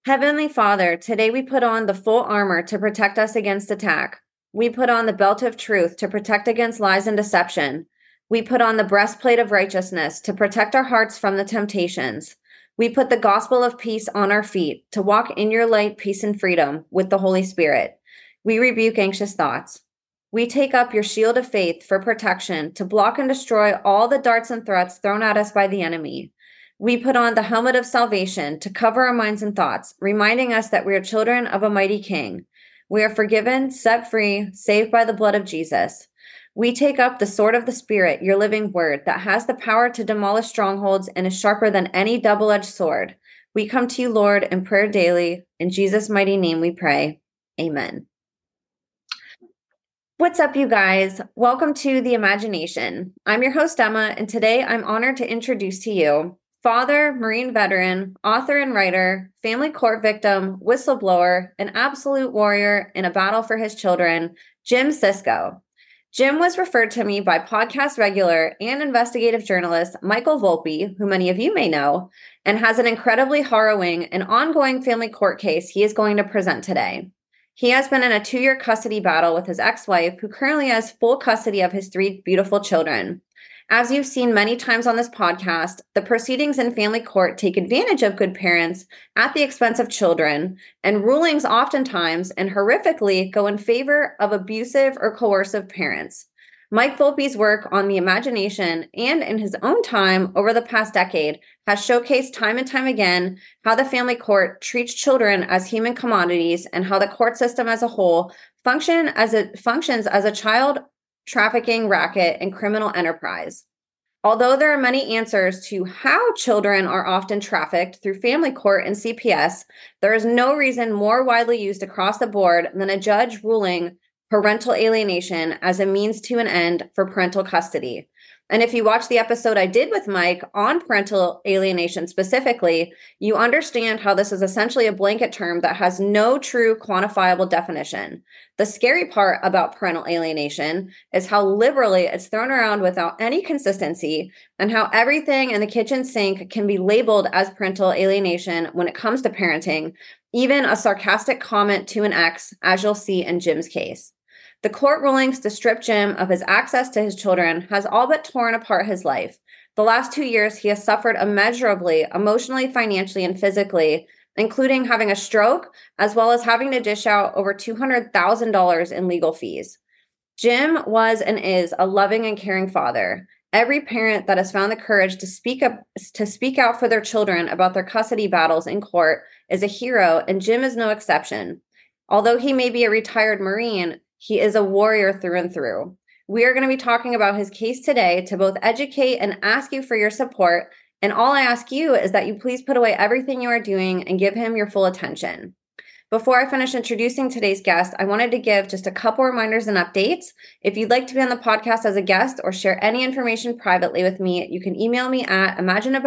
Heavenly Father, today we put on the full armor to protect us against attack. We put on the belt of truth to protect against lies and deception. We put on the breastplate of righteousness to protect our hearts from the temptations. We put the gospel of peace on our feet to walk in your light, peace, and freedom with the Holy Spirit. We rebuke anxious thoughts. We take up your shield of faith for protection to block and destroy all the darts and threats thrown at us by the enemy. We put on the helmet of salvation to cover our minds and thoughts, reminding us that we are children of a mighty King. We are forgiven, set free, saved by the blood of Jesus. We take up the sword of the Spirit, your living word, that has the power to demolish strongholds and is sharper than any double-edged sword. We come to you, Lord, in prayer daily. In Jesus' mighty name we pray. Amen. What's up, you guys? Welcome to The Imagination. I'm your host, Emma, and today I'm honored to introduce to you father, Marine veteran, author and writer, family court victim, whistleblower, an absolute warrior in a battle for his children, Jim Sisko. Jim was referred to me by podcast regular and investigative journalist Michael Volpe, who many of you may know, and has an incredibly harrowing and ongoing family court case he is going to present today. He has been in a 2-year custody battle with his ex-wife, who currently has full custody of his 3 beautiful children. As you've seen many times on this podcast, the proceedings in family court take advantage of good parents at the expense of children, and rulings oftentimes and horrifically go in favor of abusive or coercive parents. Mike Volpe's work on The Imagination and in his own time over the past decade has showcased time and time again how the family court treats children as human commodities and how the court system as a whole functions as a child trafficking racket and criminal enterprise. Although there are many answers to how children are often trafficked through family court and CPS, there is no reason more widely used across the board than a judge ruling parental alienation as a means to an end for parental custody. And if you watch the episode I did with Mike on parental alienation specifically, you understand how this is essentially a blanket term that has no true quantifiable definition. The scary part about parental alienation is how liberally it's thrown around without any consistency, and how everything in the kitchen sink can be labeled as parental alienation when it comes to parenting, even a sarcastic comment to an ex, as you'll see in Jim's case. The court rulings to strip Jim of his access to his children has all but torn apart his life. The last 2 years, he has suffered immeasurably, emotionally, financially, and physically, including having a stroke, as well as having to dish out over $200,000 in legal fees. Jim was and is a loving and caring father. Every parent that has found the courage to speak out for their children about their custody battles in court is a hero, and Jim is no exception. Although he may be a retired Marine, he is a warrior through and through. We are going to be talking about his case today to both educate and ask you for your support. And all I ask you is that you please put away everything you are doing and give him your full attention. Before I finish introducing today's guest, I wanted to give just a couple reminders and updates. If you'd like to be on the podcast as a guest or share any information privately with me, you can email me at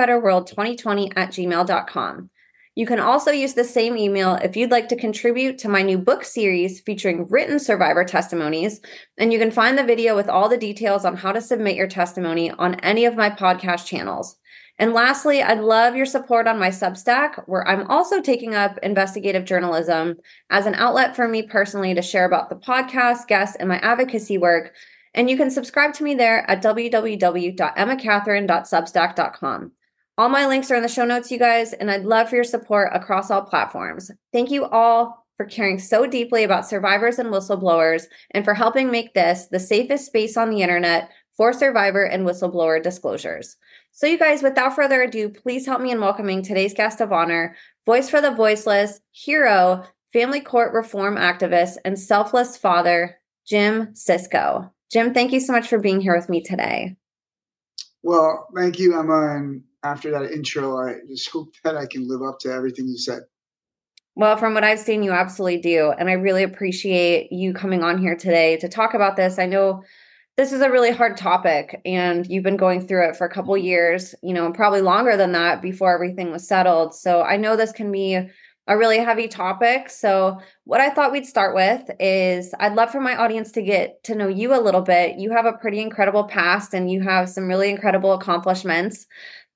imagineabetterworld2020@gmail.com. You can also use the same email if you'd like to contribute to my new book series featuring written survivor testimonies, and you can find the video with all the details on how to submit your testimony on any of my podcast channels. And lastly, I'd love your support on my Substack, where I'm also taking up investigative journalism as an outlet for me personally to share about the podcast, guests, and my advocacy work. And you can subscribe to me there at www.emmacatherine.substack.com. All my links are in the show notes, you guys, and I'd love for your support across all platforms. Thank you all for caring so deeply about survivors and whistleblowers, and for helping make this the safest space on the internet for survivor and whistleblower disclosures. So you guys, without further ado, please help me in welcoming today's guest of honor, voice for the voiceless, hero, family court reform activist, and selfless father, Jim Sisko. Jim, thank you so much for being here with me today. Well, thank you, Emma. And after that intro, I just hope that I can live up to everything you said. Well, from what I've seen, you absolutely do. And I really appreciate you coming on here today to talk about this. I know this is a really hard topic, and you've been going through it for a couple years, and probably longer than that before everything was settled. So I know this can be a really heavy topic. So what I thought we'd start with is I'd love for my audience to get to know you a little bit. You have a pretty incredible past, and you have some really incredible accomplishments.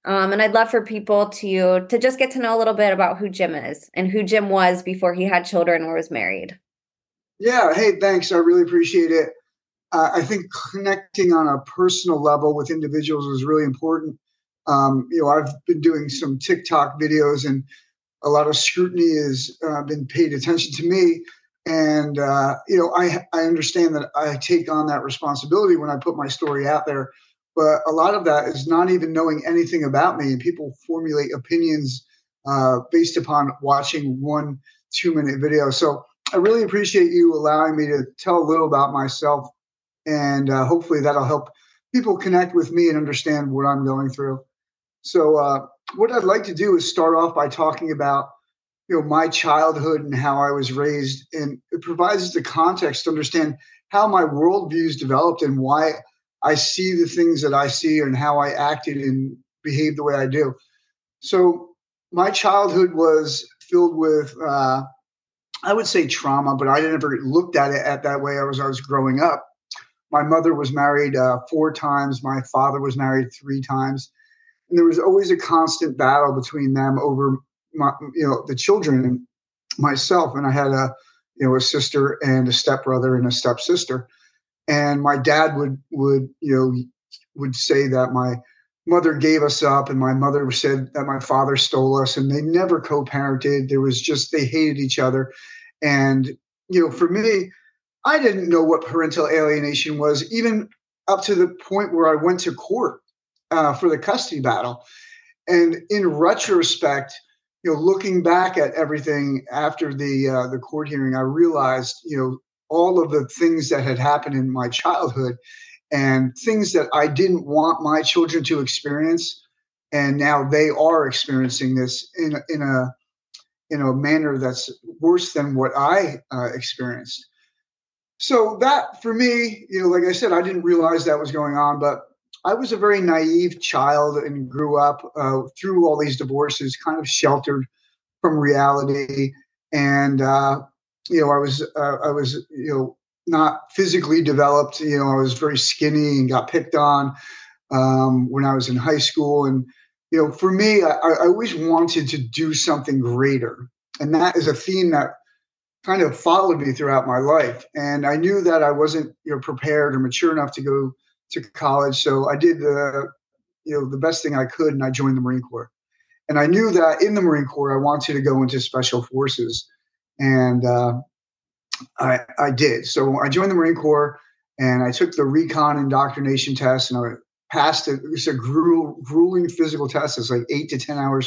And I'd love for people to just get to know a little bit about who Jim is and who Jim was before he had children or was married. Yeah. Hey, thanks. I really appreciate it. I think connecting on a personal level with individuals is really important. I've been doing some TikTok videos, and a lot of scrutiny has been paid attention to me. And, I understand that I take on that responsibility when I put my story out there. But a lot of that is not even knowing anything about me. And people formulate opinions based upon watching 1 2 minute video. So I really appreciate you allowing me to tell a little about myself. And hopefully that'll help people connect with me and understand what I'm going through. So, what I'd like to do is start off by talking about my childhood and how I was raised, and it provides us the context to understand how my worldviews developed and why I see the things that I see and how I acted and behaved the way I do. So, my childhood was filled with, I would say, trauma, but I never looked at it at that way as I was growing up. My mother was married 4 times. My father was married 3 times, and there was always a constant battle between them over the children and myself. And I had a sister and a stepbrother and a stepsister. And my dad would say that my mother gave us up, and my mother said that my father stole us, and they never co-parented. There was just they hated each other. And for me, I didn't know what parental alienation was, even up to the point where I went to court for the custody battle. And in retrospect, looking back at everything after the court hearing, I realized, all of the things that had happened in my childhood and things that I didn't want my children to experience, and now they are experiencing this in a manner that's worse than what I experienced. So that for me, like I said, I didn't realize that was going on, but I was a very naive child and grew up through all these divorces, kind of sheltered from reality. And I was not physically developed. I was very skinny and got picked on when I was in high school. And for me, I always wanted to do something greater, and that is a theme that kind of followed me throughout my life. And I knew that I wasn't, prepared or mature enough to go to college. So I did the best thing I could, and I joined the Marine Corps. And I knew that in the Marine Corps, I wanted to go into special forces. And I did. So I joined the Marine Corps, and I took the recon indoctrination test, and I passed it. It was a grueling physical test. It's like 8 to 10 hours,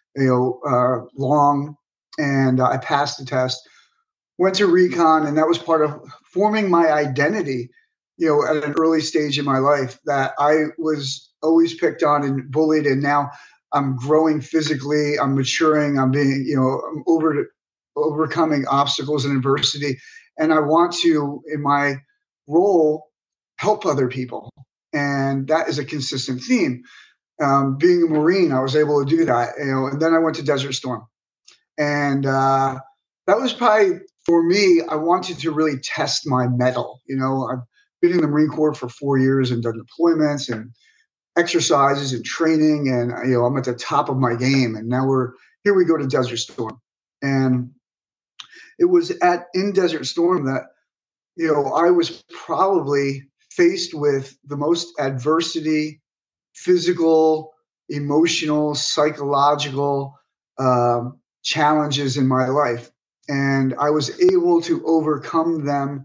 long. And I passed the test. Went to recon, and that was part of forming my identity, at an early stage in my life, that I was always picked on and bullied. And now I'm growing physically, I'm maturing, I'm being, I'm overcoming obstacles and adversity. And I want to, in my role, help other people. And that is a consistent theme. Being a Marine, I was able to do that, and then I went to Desert Storm. And that was probably, for me, I wanted to really test my mettle. I've been in the Marine Corps for 4 years and done deployments and exercises and training, and I'm at the top of my game. And now here we go to Desert Storm. And it was in Desert Storm that I was probably faced with the most adversity, physical, emotional, psychological challenges in my life. And I was able to overcome them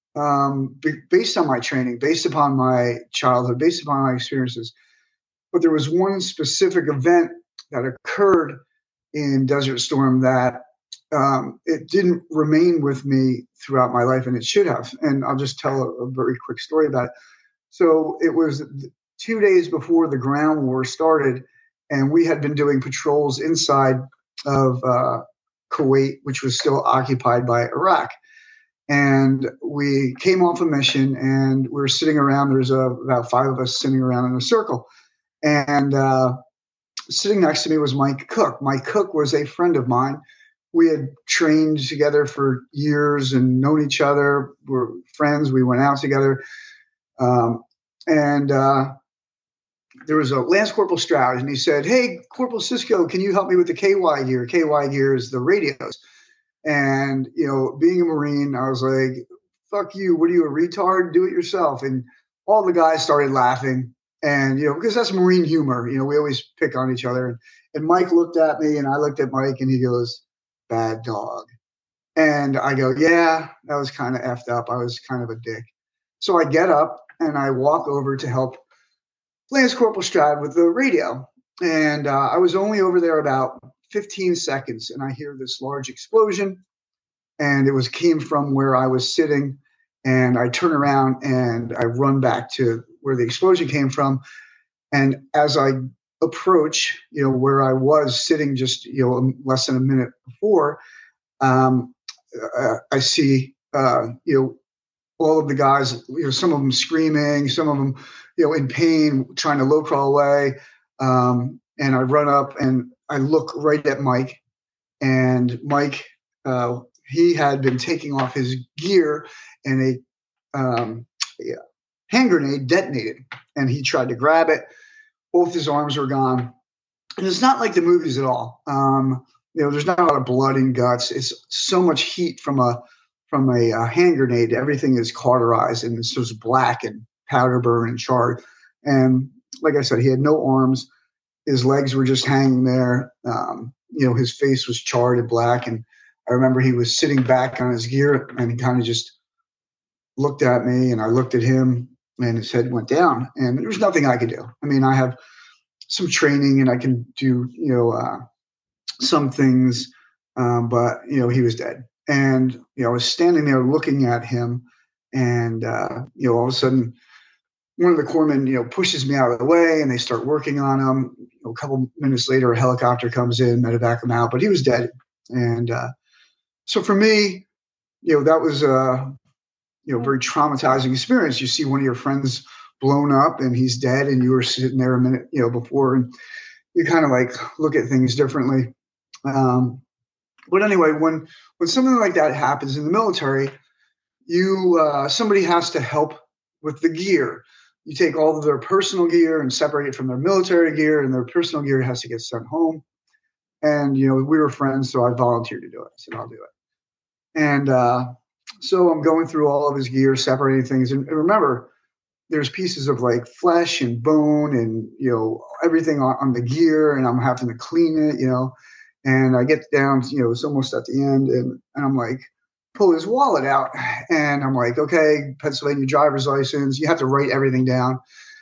based on my training, based upon my childhood, based upon my experiences. But there was one specific event that occurred in Desert Storm that it didn't remain with me throughout my life, and it should have. And I'll just tell a very quick story about it. So it was 2 days before the ground war started, and we had been doing patrols inside of Kuwait, which was still occupied by Iraq. And we came off a mission, and we were sitting around. There's about 5 of us sitting around in a circle. And sitting next to me was Mike Cook. Mike Cook was a friend of mine. We had trained together for years and known each other. We're friends. We went out together. And there was a Lance Corporal Stroud, and he said, "Hey, Corporal Cisco, can you help me with the KY gear? KY gear is the radios." And, being a Marine, I was like, "Fuck you. What are you, a retard? Do it yourself." And all the guys started laughing. And, because that's Marine humor, we always pick on each other. And Mike looked at me and I looked at Mike and he goes, "Bad dog." And I go, "Yeah, that was kind of effed up. I was kind of a dick." So I get up and I walk over to help Lance Corporal Stroud with the radio. And I was only over there about 15 seconds and I hear this large explosion, and it came from where I was sitting. And I turn around and I run back to where the explosion came from. And as I approach, where I was sitting just, less than a minute before, I see, all of the guys, some of them screaming, some of them, in pain, trying to low crawl away. And I run up and I look right at Mike, and Mike, he had been taking off his gear, and a hand grenade detonated, and he tried to grab it. Both his arms were gone. And it's not like the movies at all. There's not a lot of blood and guts. It's so much heat from a hand grenade. Everything is cauterized and it's just black and powder burn and charred. And like I said, he had no arms. His legs were just hanging there. His face was charred and black. And I remember he was sitting back on his gear and he kind of just looked at me, and I looked at him, and his head went down, and there was nothing I could do. I mean, I have some training and I can do, some things, but he was dead. And, I was standing there looking at him, and, all of a sudden one of the corpsmen, pushes me out of the way, and they start working on him. A couple minutes later, a helicopter comes in, medevac him out, but he was dead. And, so for me, that was a, very traumatizing experience. You see one of your friends blown up and he's dead, and you were sitting there a minute, before, and you kind of like look at things differently. But anyway, when something like that happens in the military, somebody has to help with the gear. You take all of their personal gear and separate it from their military gear, and their personal gear has to get sent home. And, we were friends, so I volunteered to do it. I said, "I'll do it." And so I'm going through all of his gear, separating things. And remember, there's pieces of like flesh and bone and, everything on the gear, and I'm having to clean it, and I get down, it's almost at the end, and I'm like, pull his wallet out, and I'm like, okay, Pennsylvania driver's license, you have to write everything down,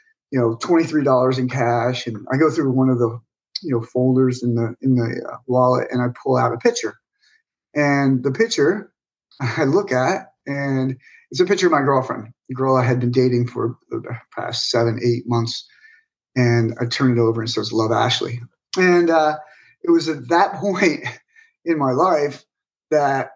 $23 in cash. And I go through one of the, folders in the wallet, and I pull out a picture, and the picture I look at, and it's a picture of my girlfriend, the girl I had been dating for the past 7-8 months. And I turn it over and it says, "Love, Ashley." And it was at that point in my life that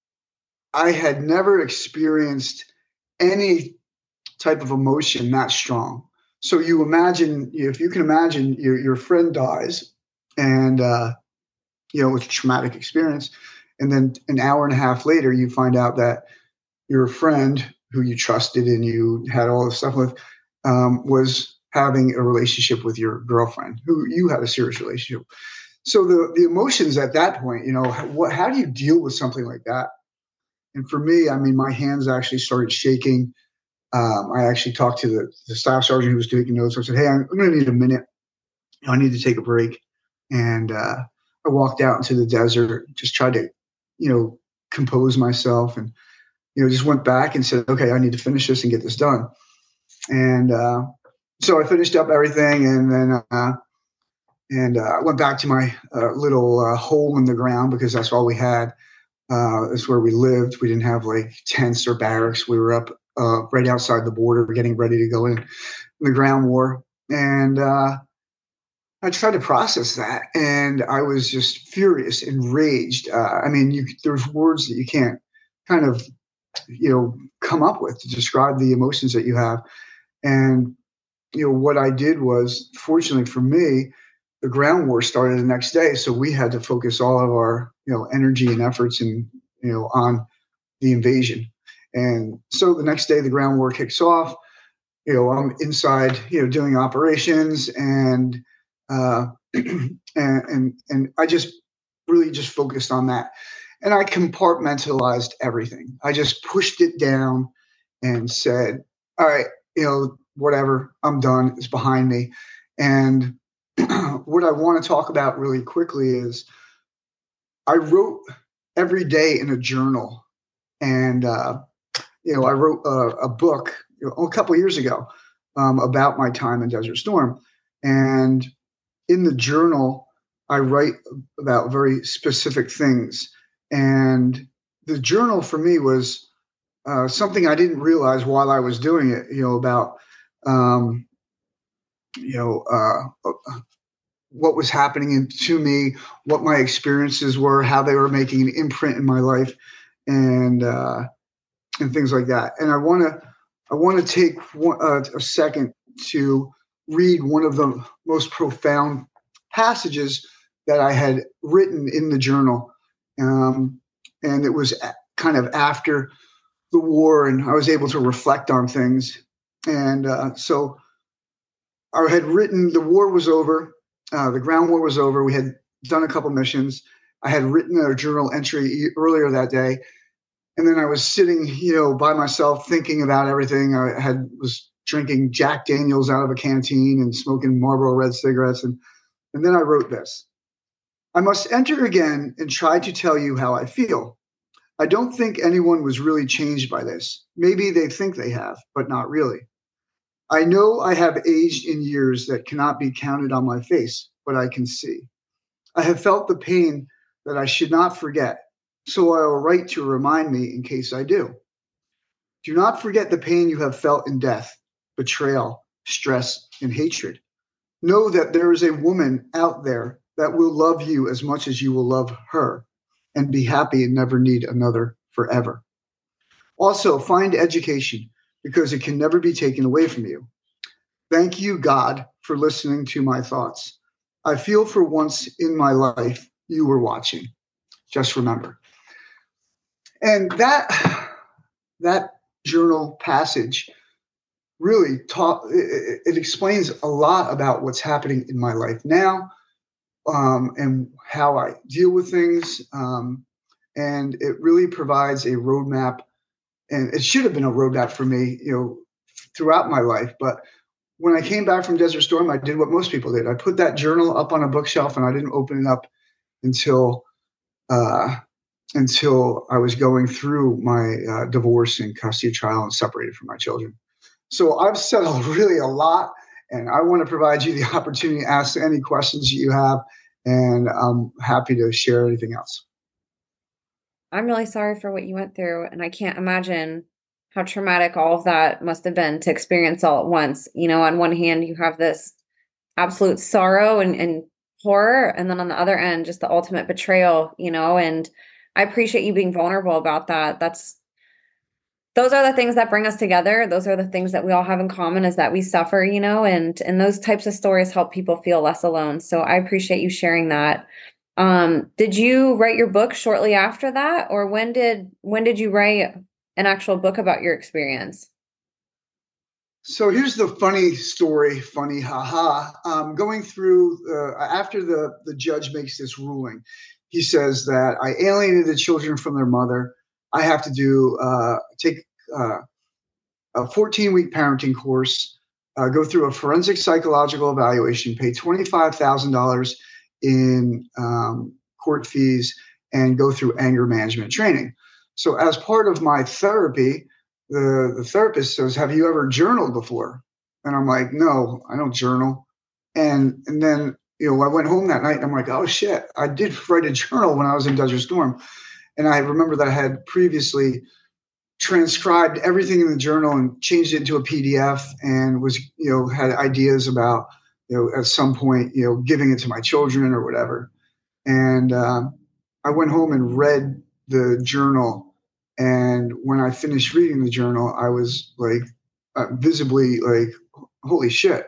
I had never experienced any type of emotion that strong. So you imagine, if you can imagine, your friend dies, and it's a traumatic experience. And then an hour and a half later, you find out that your friend, who you trusted and you had all this stuff with, was having a relationship with your girlfriend, who you had a serious relationship. So the emotions at that point, how do you deal with something like that? And for me, I mean, my hands actually started shaking. I actually talked to the staff sergeant who was taking notes. I said, "Hey, I'm going to need a minute. I need to take a break." And I walked out into the desert, just tried to, compose myself, and, just went back and said, "Okay, I need to finish this and get this done." And so I finished up everything, and then I went back to my little hole in the ground, because that's all we had. That's where we lived. We didn't have like tents or barracks. We were up right outside the border, getting ready to go in the ground war. And I tried to process that, and I was just furious, enraged. I mean, there's words that you can't kind of, come up with to describe the emotions that you have. And, what I did was, fortunately for me, the ground war started the next day. So we had to focus all of our, energy and efforts and, on the invasion. And so the next day the ground war kicks off. I'm inside, doing operations uh, and I just really just focused on that. And I compartmentalized everything. I just pushed it down and said, all right, whatever, I'm done. It's behind me. And what I want to talk about really quickly is I wrote every day in a journal. And, I wrote a book a couple of years ago about my time in Desert Storm. And in the journal, I write about very specific things. And the journal for me was something I didn't realize while I was doing it, about, um, what was happening to me, what my experiences were, how they were making an imprint in my life, and things like that. And I want to take a second to read one of the most profound passages that I had written in the journal. And it was kind of after the war, and I was able to reflect on things. And so I had written, the war was over, the ground war was over. We had done a couple missions. I had written a journal entry earlier that day. And then I was sitting, by myself thinking about everything. Was drinking Jack Daniels out of a canteen and smoking Marlboro Red cigarettes. And then I wrote this. I must enter again and try to tell you how I feel. I don't think anyone was really changed by this. Maybe they think they have, but not really. I know I have aged in years that cannot be counted on my face, but I can see. I have felt the pain that I should not forget, so I will write to remind me in case I do. Do not forget the pain you have felt in death, betrayal, stress, and hatred. Know that there is a woman out there that will love you as much as you will love her and be happy and never need another forever. Also, find education because it can never be taken away from you. Thank you, God, for listening to my thoughts. I feel for once in my life you were watching. Just remember. And that journal passage really it explains a lot about what's happening in my life now, and how I deal with things. And it really provides a roadmap, and it should have been a roadmap for me, throughout my life. But when I came back from Desert Storm, I did what most people did. I put that journal up on a bookshelf and I didn't open it up until I was going through my divorce and custody trial and separated from my children. So I've said really a lot, and I want to provide you the opportunity to ask any questions you have, and I'm happy to share anything else. I'm really sorry for what you went through, and I can't imagine how traumatic all of that must have been to experience all at once. On one hand, you have this absolute sorrow and horror, and then on the other end, just the ultimate betrayal, and I appreciate you being vulnerable about that. Those are the things that bring us together. Those are the things that we all have in common, is that we suffer, and those types of stories help people feel less alone. So I appreciate you sharing that. Did you write your book shortly after that, or when did you write an actual book about your experience? So here's the funny story, funny, haha. Going through after the judge makes this ruling, he says that I alienated the children from their mother. I have to take a 14-week parenting course, go through a forensic psychological evaluation, pay $25,000 in court fees, and go through anger management training. So as part of my therapy, the therapist says, have you ever journaled before? And I'm like, no, I don't journal. And then, I went home that night and I'm like, oh shit, I did write a journal when I was in Desert Storm. And I remember that I had previously transcribed everything in the journal and changed it into a PDF, and was, had ideas about, at some point, giving it to my children or whatever. And I went home and read the journal. And when I finished reading the journal, I was like, visibly like, holy shit.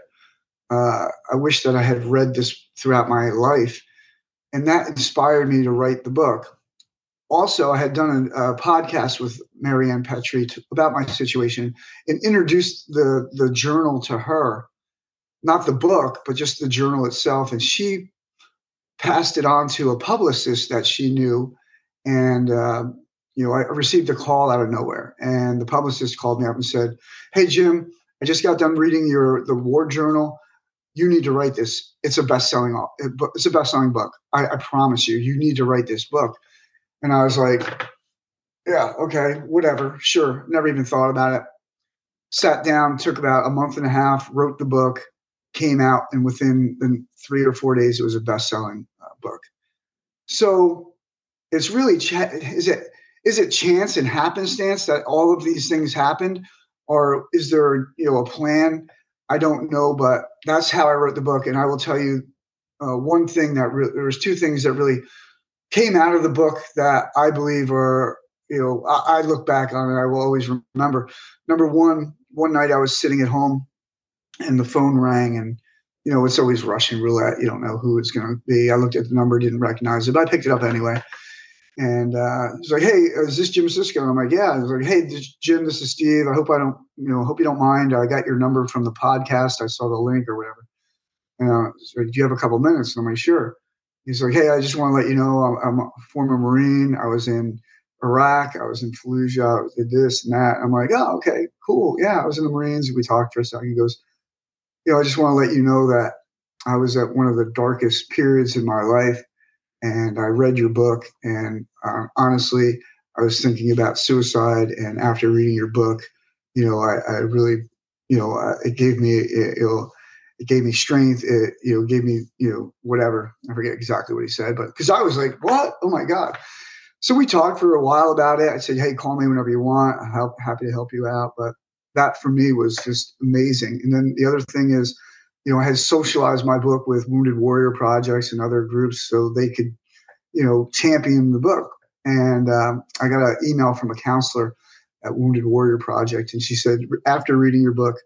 I wish that I had read this throughout my life. And that inspired me to write the book. also, I had done a podcast with Marianne Petrie about my situation and introduced the journal to her, not the book, but just the journal itself. And she passed it on to a publicist that she knew. And, I received a call out of nowhere. And the publicist called me up and said, "Hey, Jim, I just got done reading the War Journal. You need to write this. It's a best-selling book. I promise you, you need to write this book." And I was like, "Yeah, okay, whatever, sure." Never even thought about it. Sat down, took about a month and a half, wrote the book, came out, and within 3 or 4 days, it was a best-selling book. So it's really is it chance and happenstance that all of these things happened, or is there a plan? I don't know, but that's how I wrote the book. And I will tell you one thing there was two things that really came out of the book that I believe are, I look back on it, I will always remember. Number one night I was sitting at home and the phone rang, and it's always Russian roulette. You don't know who it's going to be. I looked at the number, didn't recognize it, but I picked it up anyway. And he's like, "Hey, is this Jim Sisko?" And I'm like, "Yeah." I was like, "Hey, Jim, this is Steve. I hope hope you don't mind. I got your number from the podcast. I saw the link or whatever. So do you have a couple minutes?" And I'm like, "Sure." He's like, "Hey, I just want to let you know I'm a former Marine. I was in Iraq. I was in Fallujah. I did this and that." I'm like, "Oh, okay, cool. Yeah, I was in the Marines." We talked for a second. He goes, "I just want to let you know that I was at one of the darkest periods in my life. And I read your book, and honestly, I was thinking about suicide. And after reading your book, I really, it gave me, it gave me strength. It, gave me, whatever. I forget exactly what he said, but because I was like, what? Oh my God." So we talked for a while about it. I said, "Hey, call me whenever you want. I'm happy to help you out." But that for me was just amazing. And then the other thing is, I had socialized my book with Wounded Warrior Projects and other groups so they could, champion the book. And I got an email from a counselor at Wounded Warrior Project, and she said, "After reading your book,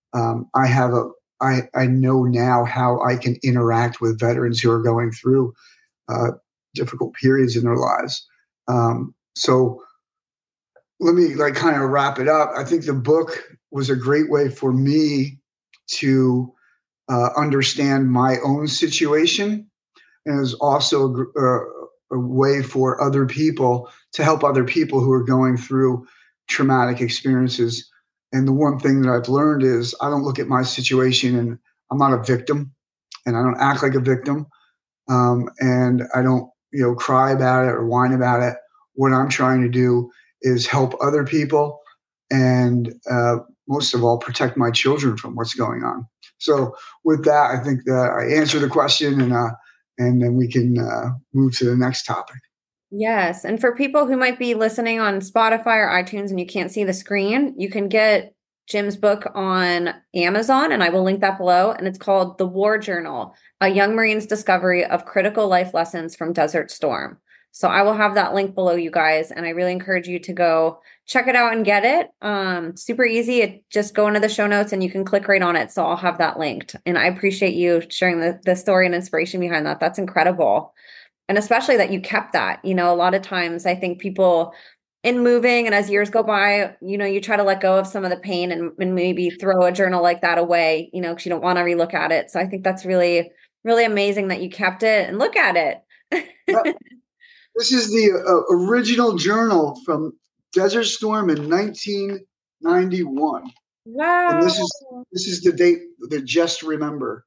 I know now how I can interact with veterans who are going through difficult periods in their lives." So let me kind of wrap it up. I think the book was a great way for me to understand my own situation, and it was also a way for other people to help other people who are going through traumatic experiences. And the one thing that I've learned is I don't look at my situation and I'm not a victim, and I don't act like a victim, and I don't cry about it or whine about it. What I'm trying to do is help other people, and most of all, protect my children from what's going on. So with that, I think that I answered the question, and then we can move to the next topic. Yes. And for people who might be listening on Spotify or iTunes and you can't see the screen, you can get Jim's book on Amazon, and I will link that below. And it's called The War Journal, A Young Marine's Discovery of Critical Life Lessons from Desert Storm. So I will have that link below, you guys, and I really encourage you to go check it out and get it. Super easy. Just go into the show notes and you can click right on it. So I'll have that linked. And I appreciate you sharing the story and inspiration behind that. That's incredible. And especially that you kept that. A lot of times I think people in moving and as years go by, you try to let go of some of the pain and maybe throw a journal like that away, because you don't want to relook at it. So I think that's really, really amazing that you kept it and look at it. Yep. This is the original journal from Desert Storm in 1991. Wow. And this is the date that just remember.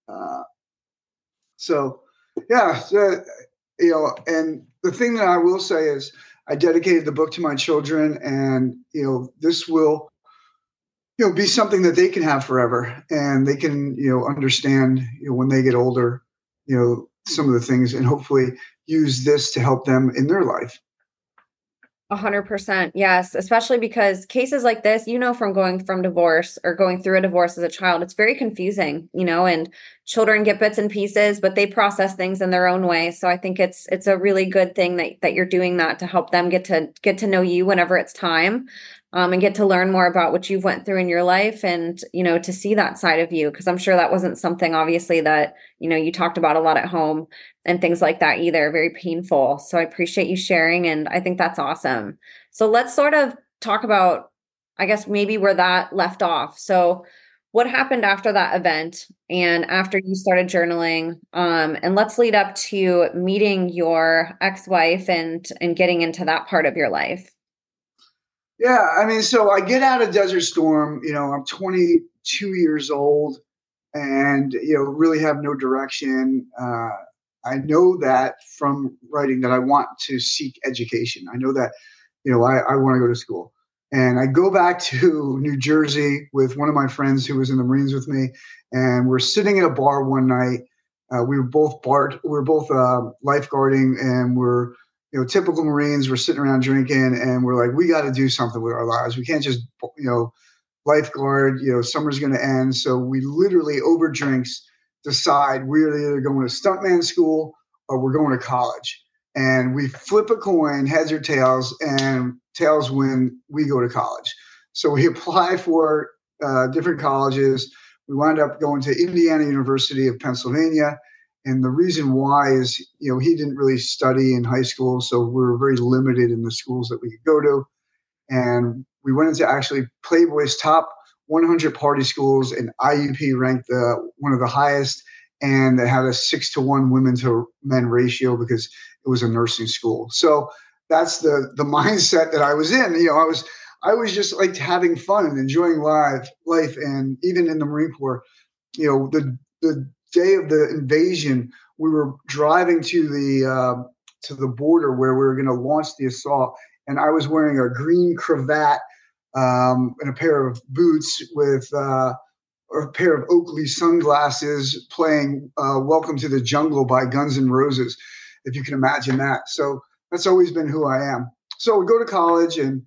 So and the thing that I will say is I dedicated the book to my children, and this will be something that they can have forever, and they can understand when they get older some of the things, and hopefully use this to help them in their life. 100%. Yes. Especially because cases like this, from going from divorce or going through a divorce as a child, it's very confusing, and children get bits and pieces, but they process things in their own way. So I think it's a really good thing that you're doing that to help them get to know you whenever it's time. and get to learn more about what you've went through in your life and, to see that side of you. Cause I'm sure that wasn't something obviously that, you talked about a lot at home and things like that either. Very painful. So I appreciate you sharing. And I think that's awesome. So let's sort of talk about, I guess, maybe where that left off. So what happened after that event and after you started journaling? And let's lead up to meeting your ex-wife and getting into that part of your life. Yeah, I mean, so I get out of Desert Storm, I'm 22 years old and, really have no direction. I know that from writing that I want to seek education. I know that, I want to go to school. And I go back to New Jersey with one of my friends who was in the Marines with me, and we're sitting at a bar one night. We were both lifeguarding, and we're typical Marines. We're sitting around drinking, and we're like, we got to do something with our lives. We can't just lifeguard. Summer's going to end, so we literally over drinks decide we're either going to stuntman school or we're going to college. And we flip a coin, heads or tails, and tails win. We go to college. So we apply for different colleges. We wound up going to Indiana University of Pennsylvania. And the reason why is, he didn't really study in high school. So we were very limited in the schools that we could go to. And we went into actually Playboy's top 100 party schools, and IUP ranked one of the highest. And they had a 6-to-1 women to men ratio because it was a nursing school. So that's the mindset that I was in. I was just like having fun and enjoying life. And even in the Marine Corps, the day of the invasion, we were driving to the border where we were going to launch the assault. And I was wearing a green cravat and a pair of boots with a pair of Oakley sunglasses playing Welcome to the Jungle by Guns N' Roses, if you can imagine that. So that's always been who I am. So we go to college and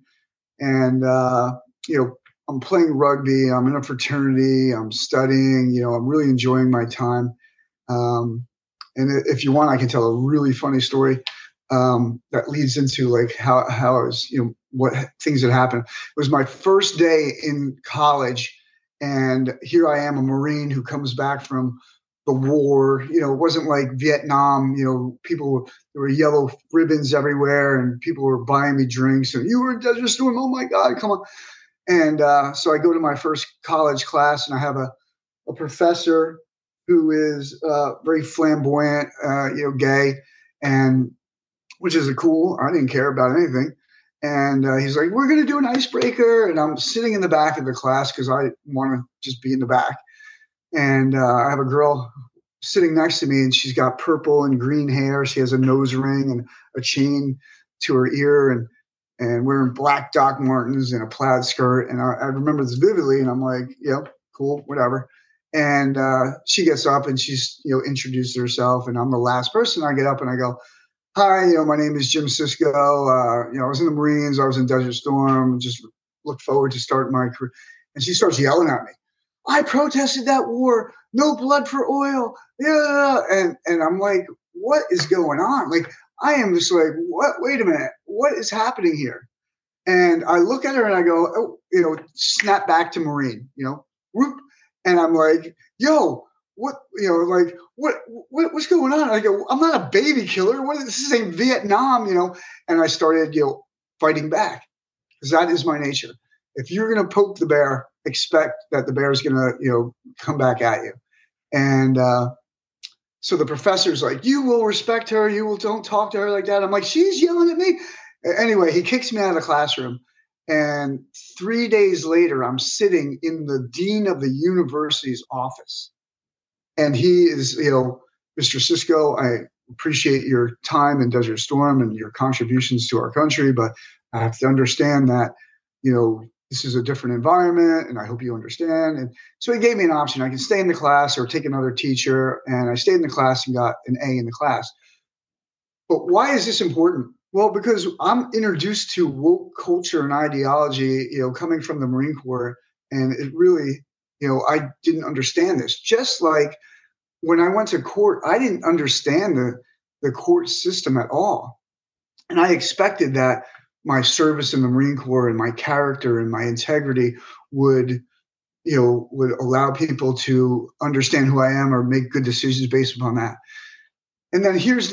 I'm playing rugby. I'm in a fraternity. I'm studying. I'm really enjoying my time. And if you want, I can tell a really funny story that leads into like how I was, what things that happened. It was my first day in college. And here I am, a Marine who comes back from the war. It wasn't like Vietnam. There were yellow ribbons everywhere, and people were buying me drinks. And you were in Desert Storm. Oh my God, come on! And so I go to my first college class, and I have a professor who is very flamboyant, gay, and which is cool. I didn't care about anything. And he's like, we're going to do an icebreaker. And I'm sitting in the back of the class because I want to just be in the back. And I have a girl sitting next to me, and she's got purple and green hair. She has a nose ring and a chain to her ear and wearing black Doc Martens and a plaid skirt. And I remember this vividly. And I'm like, yep, cool, whatever. And she gets up and she's, introduced herself. And I'm the last person. I get up and I go, hi, my name is Jim Sisko. I was in the Marines. I was in Desert Storm. Just look forward to starting my career. And she starts yelling at me. I protested that war. No blood for oil. Yeah. And I'm like, what is going on? Like, I am just like, what? Wait a minute. What is happening here? And I look at her and I go, oh, snap back to Marine, whoop. And I'm like, yo, what, what's going on? I go, I'm not a baby killer. This ain't Vietnam, And I started, fighting back because that is my nature. If you're going to poke the bear, expect that the bear is going to, come back at you. And so the professor's like, you will respect her. Don't talk to her like that. I'm like, she's yelling at me. Anyway, he kicks me out of the classroom. And 3 days later, I'm sitting in the dean of the university's office. And he is, Mr. Sisko, I appreciate your time in Desert Storm and your contributions to our country, but I have to understand that, this is a different environment, and I hope you understand. And so he gave me an option. I can stay in the class or take another teacher. And I stayed in the class and got an A in the class. But why is this important? Well, because I'm introduced to woke culture and ideology, coming from the Marine Corps. And it really, I didn't understand this. Just like when I went to court, I didn't understand the court system at all. And I expected that my service in the Marine Corps and my character and my integrity would allow people to understand who I am or make good decisions based upon that. And then here's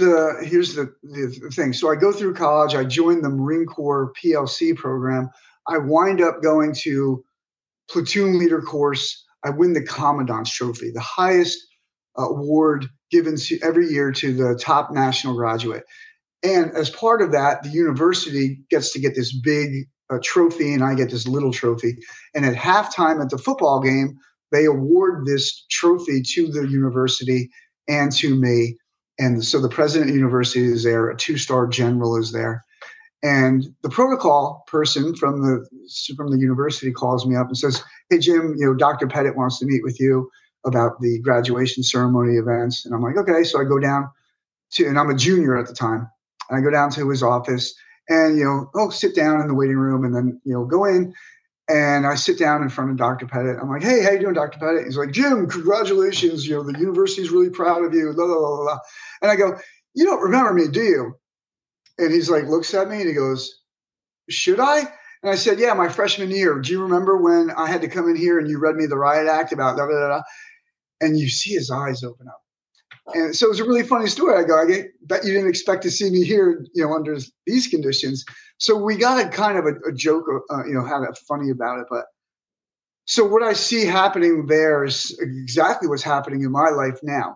the thing. So I go through college. I join the Marine Corps PLC program. I wind up going to platoon leader course. I win the Commandant's Trophy, the highest award given every year to the top national graduate. And as part of that, the university gets to get this big trophy, and I get this little trophy. And at halftime at the football game, they award this trophy to the university and to me. And so the president of the university is there, a 2-star general is there. And the protocol person from the university calls me up and says, "Hey, Jim, Dr. Pettit wants to meet with you about the graduation ceremony events." And I'm like, "Okay." So I go down and I'm a junior at the time. And I go down to his office and, sit down in the waiting room and then, go in. And I sit down in front of Dr. Pettit. I'm like, "Hey, how you doing, Dr. Pettit?" He's like, "Jim, congratulations. The university's really proud of you." Blah, blah, blah, blah. And I go, "You don't remember me, do you?" And he's like, looks at me and he goes, "Should I?" And I said, "Yeah, my freshman year. Do you remember when I had to come in here and you read me the riot act about da da da?" And you see his eyes open up. And so it was a really funny story. I go, "I bet you didn't expect to see me here, under these conditions." So we got a kind of a joke, had it funny about it. But so what I see happening there is exactly what's happening in my life now.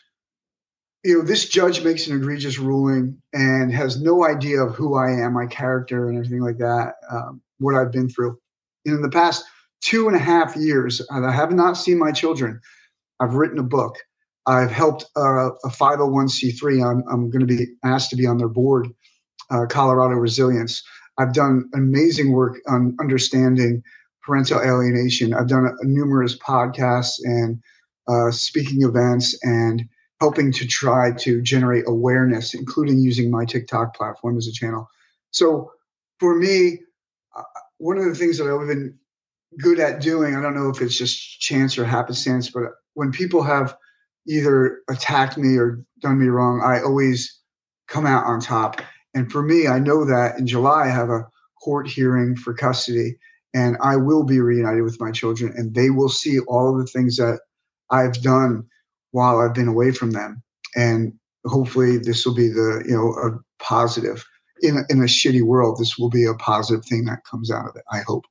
This judge makes an egregious ruling and has no idea of who I am, my character, and everything like that, what I've been through. In the past 2.5 years, and I have not seen my children. I've written a book. I've helped a 501c3. I'm going to be asked to be on their board, Colorado Resilience. I've done amazing work on understanding parental alienation. I've done numerous podcasts and speaking events and helping to try to generate awareness, including using my TikTok platform as a channel. So for me, one of the things that I've been good at doing, I don't know if it's just chance or happenstance, but when people have either attacked me or done me wrong, I always come out on top. And for me, I know that in July, I have a court hearing for custody, and I will be reunited with my children, and they will see all of the things that I've done while I've been away from them. And hopefully this will be a positive in a shitty world. This will be a positive thing that comes out of it, I hope.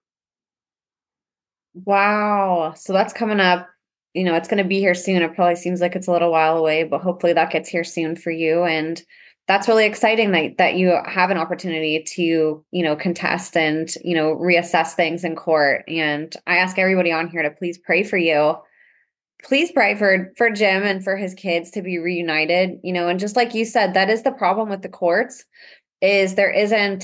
Wow. So that's coming up. It's going to be here soon. It probably seems like it's a little while away, but hopefully that gets here soon for you. And that's really exciting that you have an opportunity to, contest and, reassess things in court. And I ask everybody on here to please pray for you. Please pray for Jim and for his kids to be reunited, and just like you said, that is the problem with the courts. Is there isn't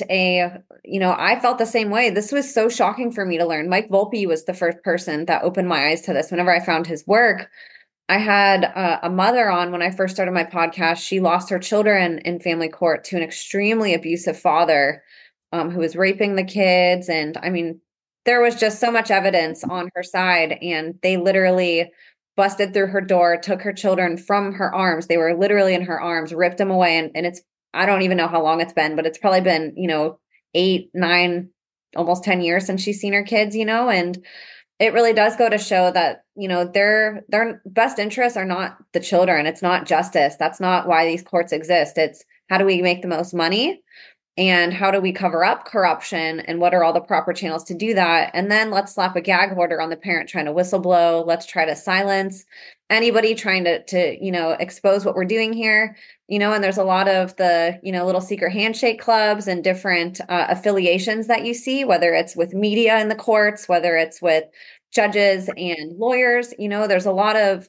I felt the same way. This was so shocking for me to learn. Mike Volpe was the first person that opened my eyes to this. Whenever I found his work, I had a mother on when I first started my podcast. She lost her children in family court to an extremely abusive father who was raping the kids. And I mean, there was just so much evidence on her side, and they literally busted through her door, took her children from her arms. They were literally in her arms, ripped them away. And it's, I don't even know how long it's been, but it's probably been, 8, 9, almost 10 years since she's seen her kids, and it really does go to show that, their best interests are not the children. It's not justice. That's not why these courts exist. It's how do we make the most money and how do we cover up corruption and what are all the proper channels to do that? And then let's slap a gag order on the parent trying to whistleblow. Let's try to silence anybody trying to expose what we're doing here. And there's a lot of the, little secret handshake clubs and different affiliations that you see, whether it's with media in the courts, whether it's with judges and lawyers. There's a lot of,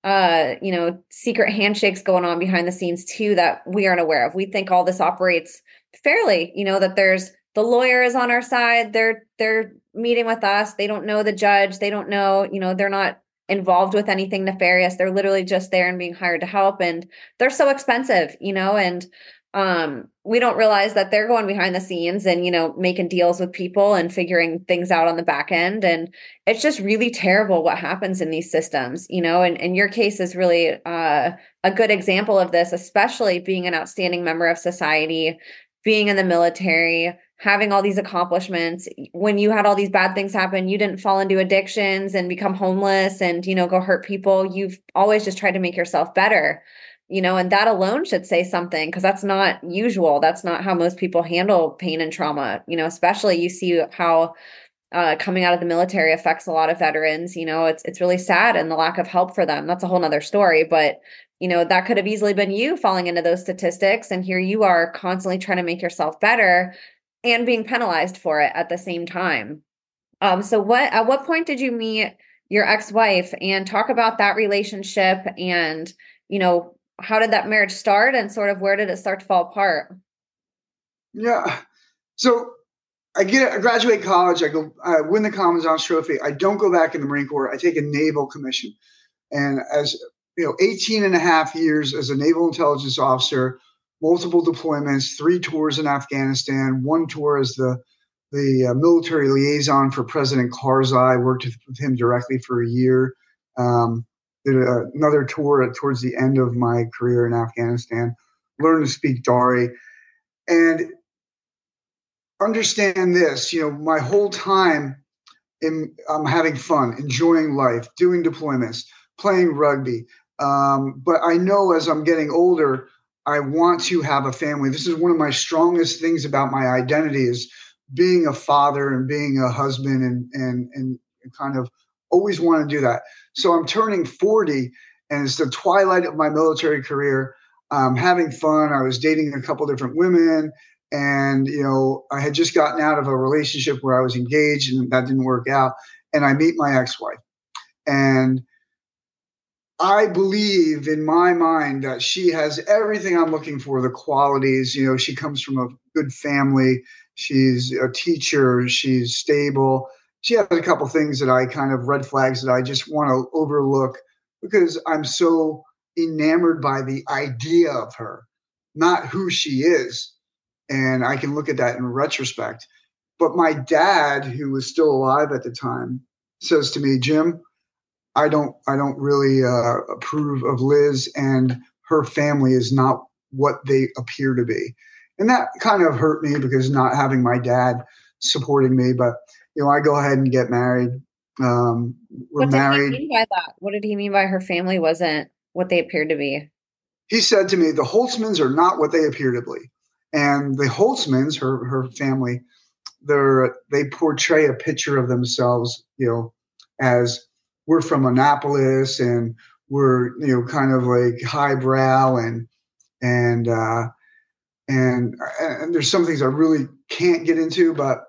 secret handshakes going on behind the scenes too that we aren't aware of. We think all this operates fairly, that there's the lawyer is on our side. They're meeting with us. They don't know the judge. They don't know, they're not involved with anything nefarious. They're literally just there and being hired to help. And they're so expensive, and we don't realize that they're going behind the scenes and, making deals with people and figuring things out on the back end. And it's just really terrible what happens in these systems, and your case is really a good example of this, especially being an outstanding member of society, being in the military, having all these accomplishments. When you had all these bad things happen, you didn't fall into addictions and become homeless and, go hurt people. You've always just tried to make yourself better, and that alone should say something, because that's not usual. That's not how most people handle pain and trauma, especially you see how coming out of the military affects a lot of veterans. It's really sad, and the lack of help for them. That's a whole nother story, but that could have easily been you falling into those statistics. And here you are constantly trying to make yourself better and being penalized for it at the same time. So at what point did you meet your ex-wife, and talk about that relationship, and, how did that marriage start, and sort of where did it start to fall apart? Yeah. So I graduate college. I win the Commandant's Trophy. I don't go back in the Marine Corps. I take a naval commission. And as 18 and a half years as a naval intelligence officer, multiple deployments, 3 tours in Afghanistan, 1 tour as the military liaison for President Karzai. Worked with him directly for a year. Did another tour towards the end of my career in Afghanistan. Learned to speak Dari. And understand this, my whole time I'm having fun, enjoying life, doing deployments, playing rugby. But I know as I'm getting older, I want to have a family. This is one of my strongest things about my identity, is being a father and being a husband, and kind of always want to do that. So I'm turning 40, and it's the twilight of my military career. Having fun. I was dating a couple different women. And, I had just gotten out of a relationship where I was engaged, and that didn't work out. And I meet my ex-wife. And I believe in my mind that she has everything I'm looking for, the qualities. She comes from a good family. She's a teacher. She's stable. She has a couple things that I kind of red flags that I just want to overlook, because I'm so enamored by the idea of her, not who she is. And I can look at that in retrospect. But my dad, who was still alive at the time, says to me, Jim, I don't really approve of Liz, and her family is not what they appear to be. And that kind of hurt me, because not having my dad supporting me. But, I go ahead and get married. We're What did married. he mean by that? What did he mean by her family wasn't what they appeared to be? He said to me, the Holtzmans are not what they appear to be. And the Holtzmans, her family, they portray a picture of themselves, as we're from Annapolis, and we're, kind of like highbrow, and there's some things I really can't get into, but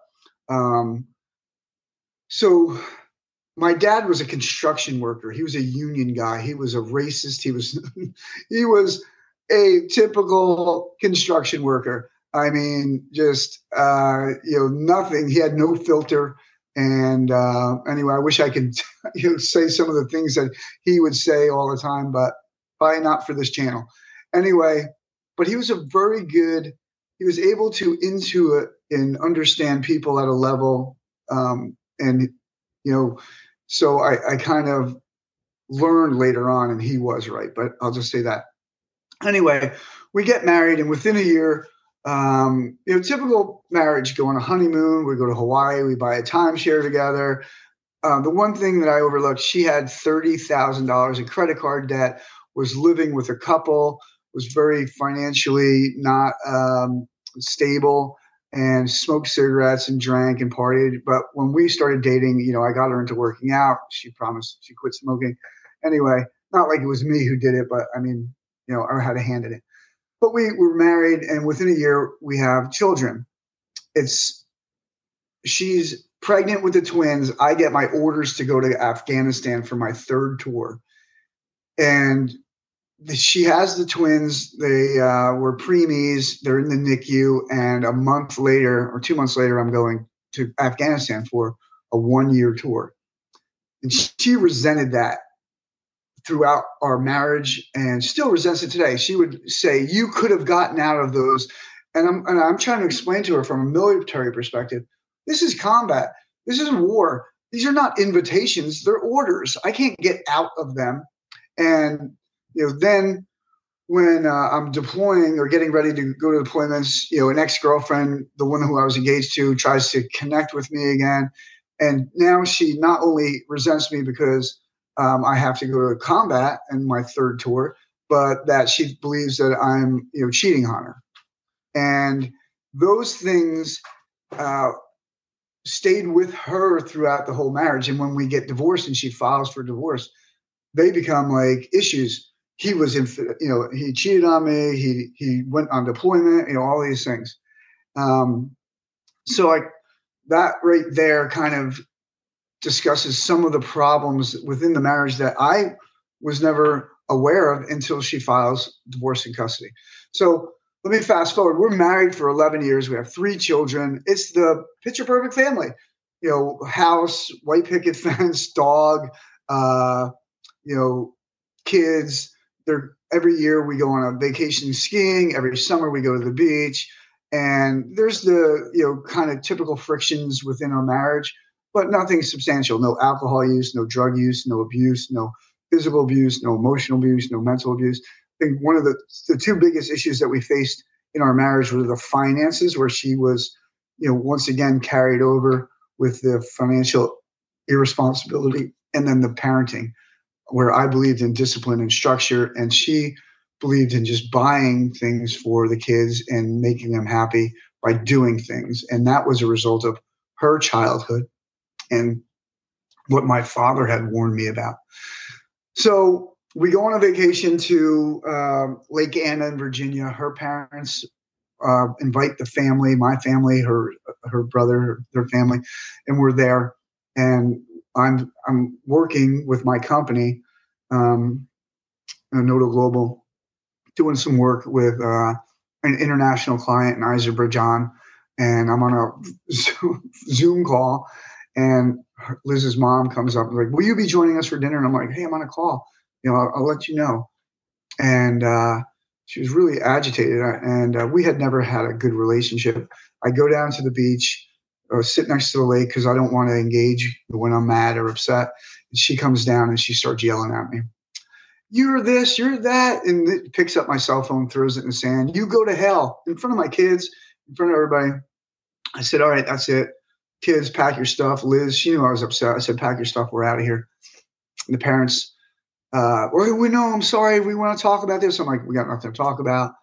so my dad was a construction worker. He was a union guy. He was a racist. He was a typical construction worker. I mean, just nothing. He had no filter. And anyway, I wish I could say some of the things that he would say all the time, but probably not for this channel. Anyway, but he was he was able to intuit and understand people at a level, and so I kind of learned later on, and he was right, but I'll just say that. Anyway, we get married, and within a year, typical marriage, go on a honeymoon, we go to Hawaii, we buy a timeshare together. The one thing that I overlooked, she had $30,000 in credit card debt, was living with a couple, was very financially not stable, and smoked cigarettes and drank and partied. But when we started dating, I got her into working out. She promised she quit smoking. Anyway, not like it was me who did it, but I mean, I had a hand in it. But we were married, and within a year, we have children. She's pregnant with the twins. I get my orders to go to Afghanistan for my 3rd tour. And she has the twins. They were preemies. They're in the NICU. And a month later, or 2 months later, I'm going to Afghanistan for a 1-year tour. And she resented that throughout our marriage, and still resents it today. She would say, you could have gotten out of those. And I'm trying to explain to her from a military perspective, this is combat. This isn't war. These are not invitations. They're orders. I can't get out of them. And then when I'm deploying or getting ready to go to deployments, an ex-girlfriend, the one who I was engaged to, tries to connect with me again. And now she not only resents me because I have to go to combat in my third tour, but that she believes that I'm, cheating on her. And those things stayed with her throughout the whole marriage. And when we get divorced and she files for divorce, they become like issues. He was he cheated on me. He went on deployment, all these things. So like that right there kind of discusses some of the problems within the marriage that I was never aware of until she files divorce in custody. So let me fast forward. We're married for 11 years. We have 3 children. It's the picture perfect family, house, white picket fence, dog, kids. Every year we go on a vacation skiing. Every summer we go to the beach. And there's the, kind of typical frictions within our marriage, but nothing substantial. No alcohol use, no drug use, no abuse, no physical abuse, no emotional abuse, no mental abuse. I think one of the 2 biggest issues that we faced in our marriage were the finances, where she was, once again carried over with the financial irresponsibility, and then the parenting, where I believed in discipline and structure, and she believed in just buying things for the kids and making them happy by doing things. And that was a result of her childhood and what my father had warned me about. So we go on a vacation to Lake Anna in Virginia. Her parents invite the family, my family, her brother, their family, and we're there. And I'm working with my company, Noto Global, doing some work with an international client in Azerbaijan, and I'm on a Zoom call, and Liz's mom comes up and like, "Will you be joining us for dinner?" And I'm like, "Hey, I'm on a call. I'll let you know." And she was really agitated, and we had never had a good relationship. I go down to the beach, sit next to the lake because I don't want to engage when I'm mad or upset. And she comes down and she starts yelling at me. "You're this, you're that," and it picks up my cell phone, throws it in the sand. "You go to hell," in front of my kids, in front of everybody. I said, "All right, that's it. Kids, pack your stuff." Liz, she knew I was upset. I said, "Pack your stuff. We're out of here." And the parents, we know, I'm sorry. We want to talk about this. I'm like, "We got nothing to talk about."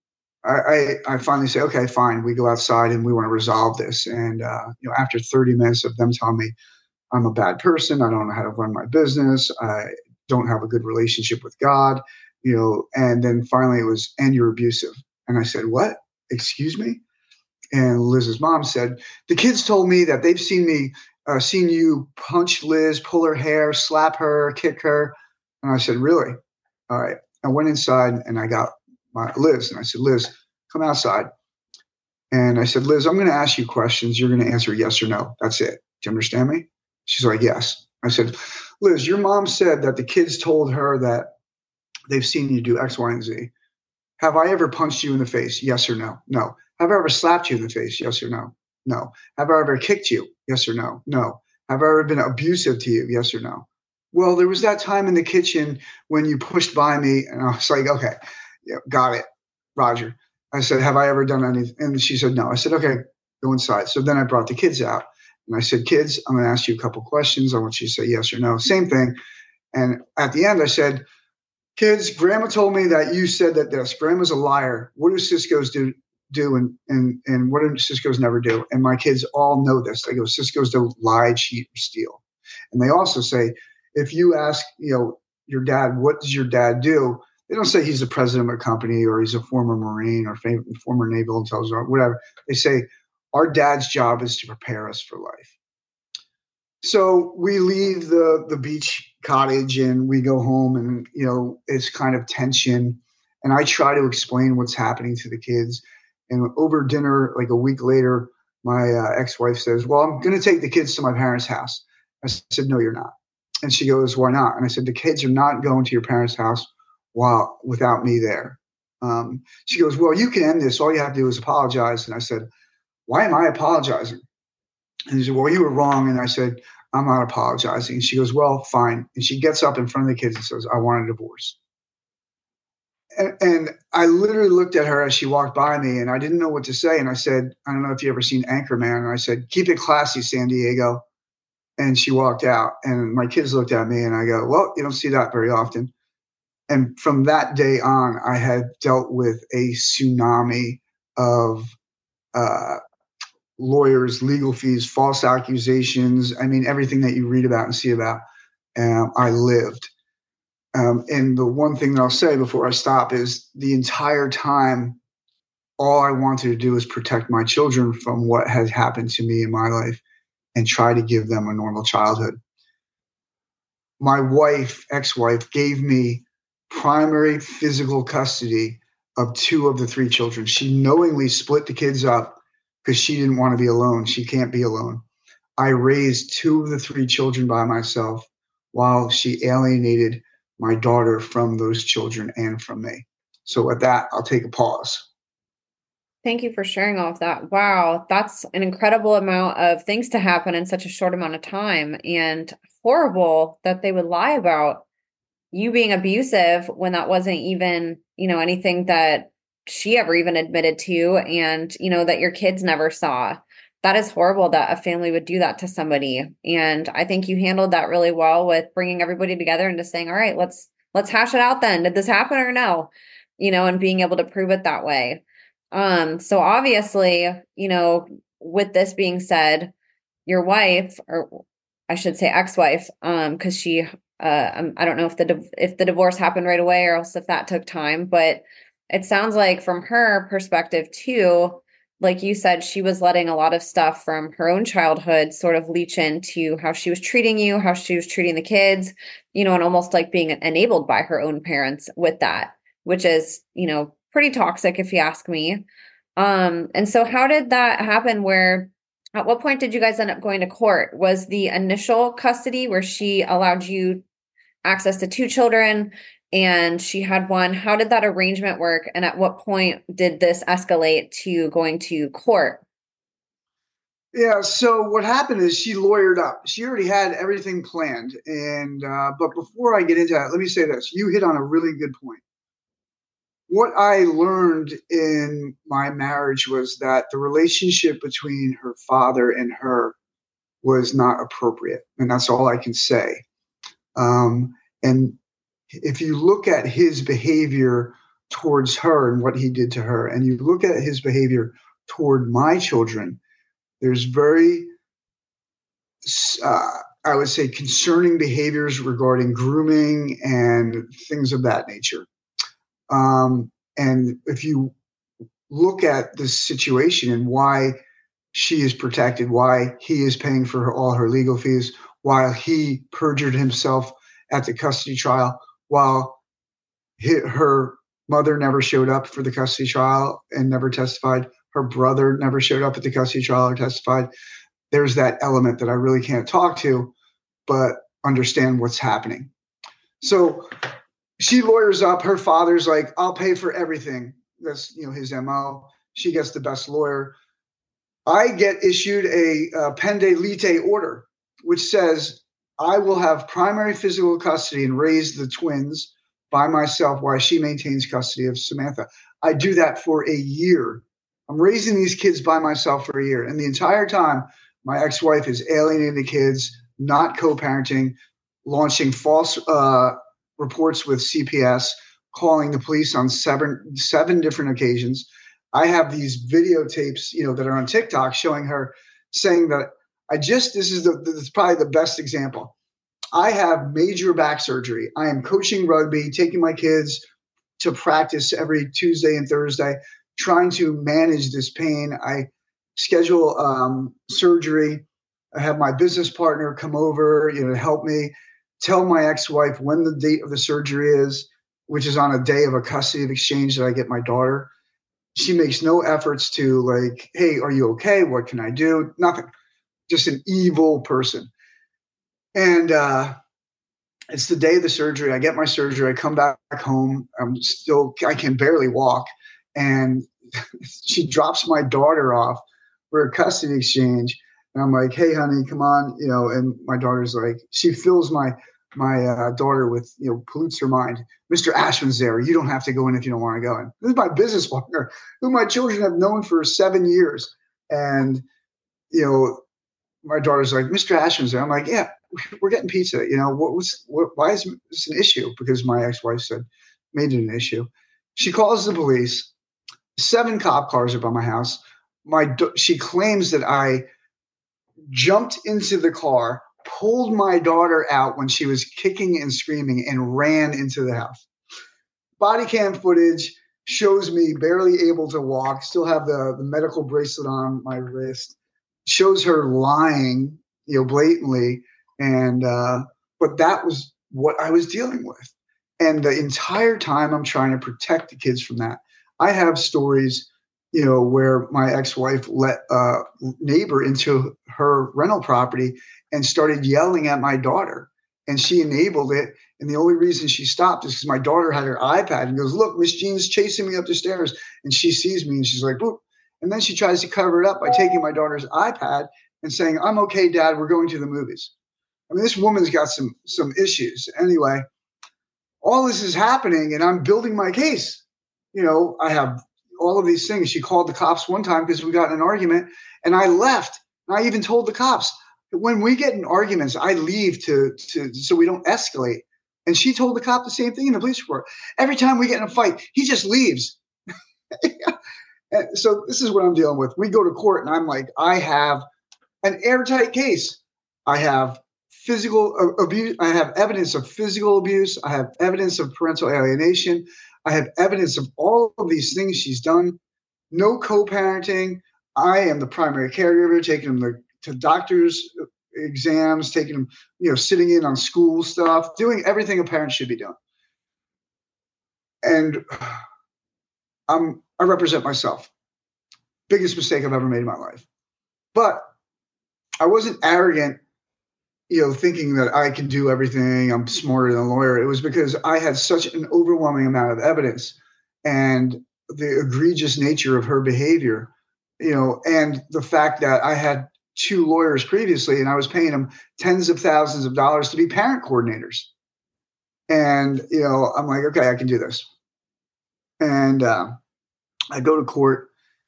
I finally say, "Okay, fine." We go outside and we want to resolve this. And, after 30 minutes of them telling me I'm a bad person, I don't know how to run my business, I don't have a good relationship with God, and then finally it was, "And you're abusive." And I said, "What? Excuse me?" And Liz's mom said, "The kids told me that they've seen you punch Liz, pull her hair, slap her, kick her." And I said, "Really? All right." I went inside and I got my Liz, and I said, "Liz, come outside." And I said, "Liz, I'm going to ask you questions. You're going to answer yes or no. That's it. Do you understand me?" She's like, "Yes." I said, "Liz, your mom said that the kids told her that they've seen you do X, Y, and Z. Have I ever punched you in the face? Yes or no? No. Have I ever slapped you in the face? Yes or no? No. Have I ever kicked you? Yes or no? No. Have I ever been abusive to you? Yes or no?" "Well, there was that time in the kitchen when you pushed by me." And I was like, "Okay, yeah, got it, Roger." I said, "Have I ever done anything?" And she said, "No." I said, "Okay, go inside." So then I brought the kids out and I said, "Kids, I'm going to ask you a couple questions. I want you to say yes or no." Same thing. And at the end, I said, "Kids, Grandma told me that you said that this. Grandma's a liar. What do Cisco's do and what do Cisco's never do?" And my kids all know this. They go, "Cisco's don't lie, cheat, or steal." And they also say, if you ask, your dad, "What does your dad do?" They don't say he's the president of a company or he's a former Marine or former naval intelligence or whatever. They say, "Our dad's job is to prepare us for life." So we leave the beach cottage and we go home, and it's kind of tension. And I try to explain what's happening to the kids. And over dinner, like a week later, my ex-wife says, "Well, I'm going to take the kids to my parents' house." I said, "No, you're not." And she goes, "Why not?" And I said, "The kids are not going to your parents' house without me there." She goes, "Well, you can end this. All you have to do is apologize." And I said, "Why am I apologizing?" And he said, "Well, you were wrong." And I said, "I'm not apologizing." And she goes, "Well, fine." And she gets up in front of the kids and says, "I want a divorce." And I literally looked at her as she walked by me, and I didn't know what to say. And I said, I don't know if you ever seen Anchorman. And I said, keep it classy, San Diego. And she walked out, and my kids looked at me, and I go, well, you don't see that very often. And from that day on, I had dealt with a tsunami of uh, lawyers, legal fees, false accusations. I mean, everything that you read about and see about, I lived. And the one thing that I'll say before I stop is the entire time, all I wanted to do was protect my children from what had happened to me in my life and try to give them a normal childhood. My wife, ex-wife, gave me primary physical custody of two of the three children. She knowingly split the kids up because she didn't want to be alone. She can't be alone. I raised two of the three children by myself while she alienated my daughter from those children and from me. So with that, I'll take a pause. Thank you for sharing all of that. Wow, that's an incredible amount of things to happen in such a short amount of time, and horrible that they would lie about you being abusive when that wasn't even, anything that she ever even admitted to, and, that your kids never saw. That is horrible that a family would do that to somebody. And I think you handled that really well with bringing everybody together and just saying, all right, let's hash it out then. Did this happen or no? And being able to prove it that way. So obviously, with this being said, your wife, or I should say ex-wife, because she, I don't know if the divorce happened right away or else if that took time, but it sounds like from her perspective too, like you said, she was letting a lot of stuff from her own childhood sort of leach into how she was treating you, how she was treating the kids, and almost like being enabled by her own parents with that, which is, pretty toxic if you ask me. And so how did that happen at what point did you guys end up going to court? Was the initial custody where she allowed you access to two children and she had one? How did that arrangement work? And at what point did this escalate to going to court? Yeah, so what happened is she lawyered up. She already had everything planned. And but before I get into that, let me say this. You hit on a really good point. What I learned in my marriage was that the relationship between her father and her was not appropriate. And that's all I can say. And if you look at his behavior towards her and what he did to her, and you look at his behavior toward my children, there's very, I would say, concerning behaviors regarding grooming and things of that nature. And if you look at this situation and why she is protected, why he is paying for all her legal fees, while he perjured himself at the custody trial, while her mother never showed up for the custody trial and never testified, her brother never showed up at the custody trial or testified. There's that element that I really can't talk to, but understand what's happening. So she lawyers up. Her father's like, I'll pay for everything. That's his MO. She gets the best lawyer. I get issued a pende lite order, which says I will have primary physical custody and raise the twins by myself while she maintains custody of Samantha. I do that for a year. I'm raising these kids by myself for a year. And the entire time, my ex-wife is alienating the kids, not co-parenting, launching false reports with CPS, calling the police on seven different occasions. I have these videotapes, that are on TikTok showing her saying that this is probably the best example. I have major back surgery. I am coaching rugby, taking my kids to practice every Tuesday and Thursday, trying to manage this pain. I schedule surgery. I have my business partner come over, to help me. Tell my ex-wife when the date of the surgery is, which is on a day of a custody of exchange that I get my daughter. She makes no efforts to like, hey, are you okay? What can I do? Nothing. Just an evil person. And it's the day of the surgery. I get my surgery. I come back home. I can barely walk. And she drops my daughter off for a custody exchange. And I'm like, hey, honey, come on. And my daughter's like, she fills my my daughter with, pollutes her mind. Mr. Ashman's there. You don't have to go in if you don't want to go in. This is my business partner, who my children have known for 7 years. And, my daughter's like, Mr. Ashman's there. I'm like, yeah, we're getting pizza. Why is this an issue? Because my ex-wife made it an issue. She calls the police. 7 cop cars are by my house. She claims that I jumped into the car, pulled my daughter out when she was kicking and screaming, and ran into the house. Body cam footage shows me barely able to walk, still have the medical bracelet on my wrist, shows her lying, blatantly. And, but that was what I was dealing with. And the entire time I'm trying to protect the kids from that. I have stories, where my ex-wife let a neighbor into her rental property and started yelling at my daughter, and she enabled it. And the only reason she stopped is because my daughter had her iPad and goes, look, Miss Jean's chasing me up the stairs. And she sees me and she's like, boop. And then she tries to cover it up by taking my daughter's iPad and saying, I'm okay, Dad, we're going to the movies. I mean, this woman's got some issues. Anyway, all this is happening and I'm building my case. I have all of these things. She called the cops one time because we got in an argument, and I left. And I even told the cops, when we get in arguments, I leave to so we don't escalate. And she told the cop the same thing in the police report. Every time we get in a fight, he just leaves. And so this is what I'm dealing with. We go to court and I'm like, I have an airtight case. I have physical abuse. I have evidence of physical abuse. I have evidence of parental alienation. I have evidence of all of these things she's done. No co-parenting. I am the primary caregiver, taking them to doctors' exams, taking them, sitting in on school stuff, doing everything a parent should be doing. And I represent myself. Biggest mistake I've ever made in my life. But I wasn't arrogant, thinking that I can do everything. I'm smarter than a lawyer. It was because I had such an overwhelming amount of evidence and the egregious nature of her behavior, and the fact that I had 2 lawyers previously and I was paying them tens of thousands of dollars to be parent coordinators. And, I'm like, okay, I can do this. And I go to court,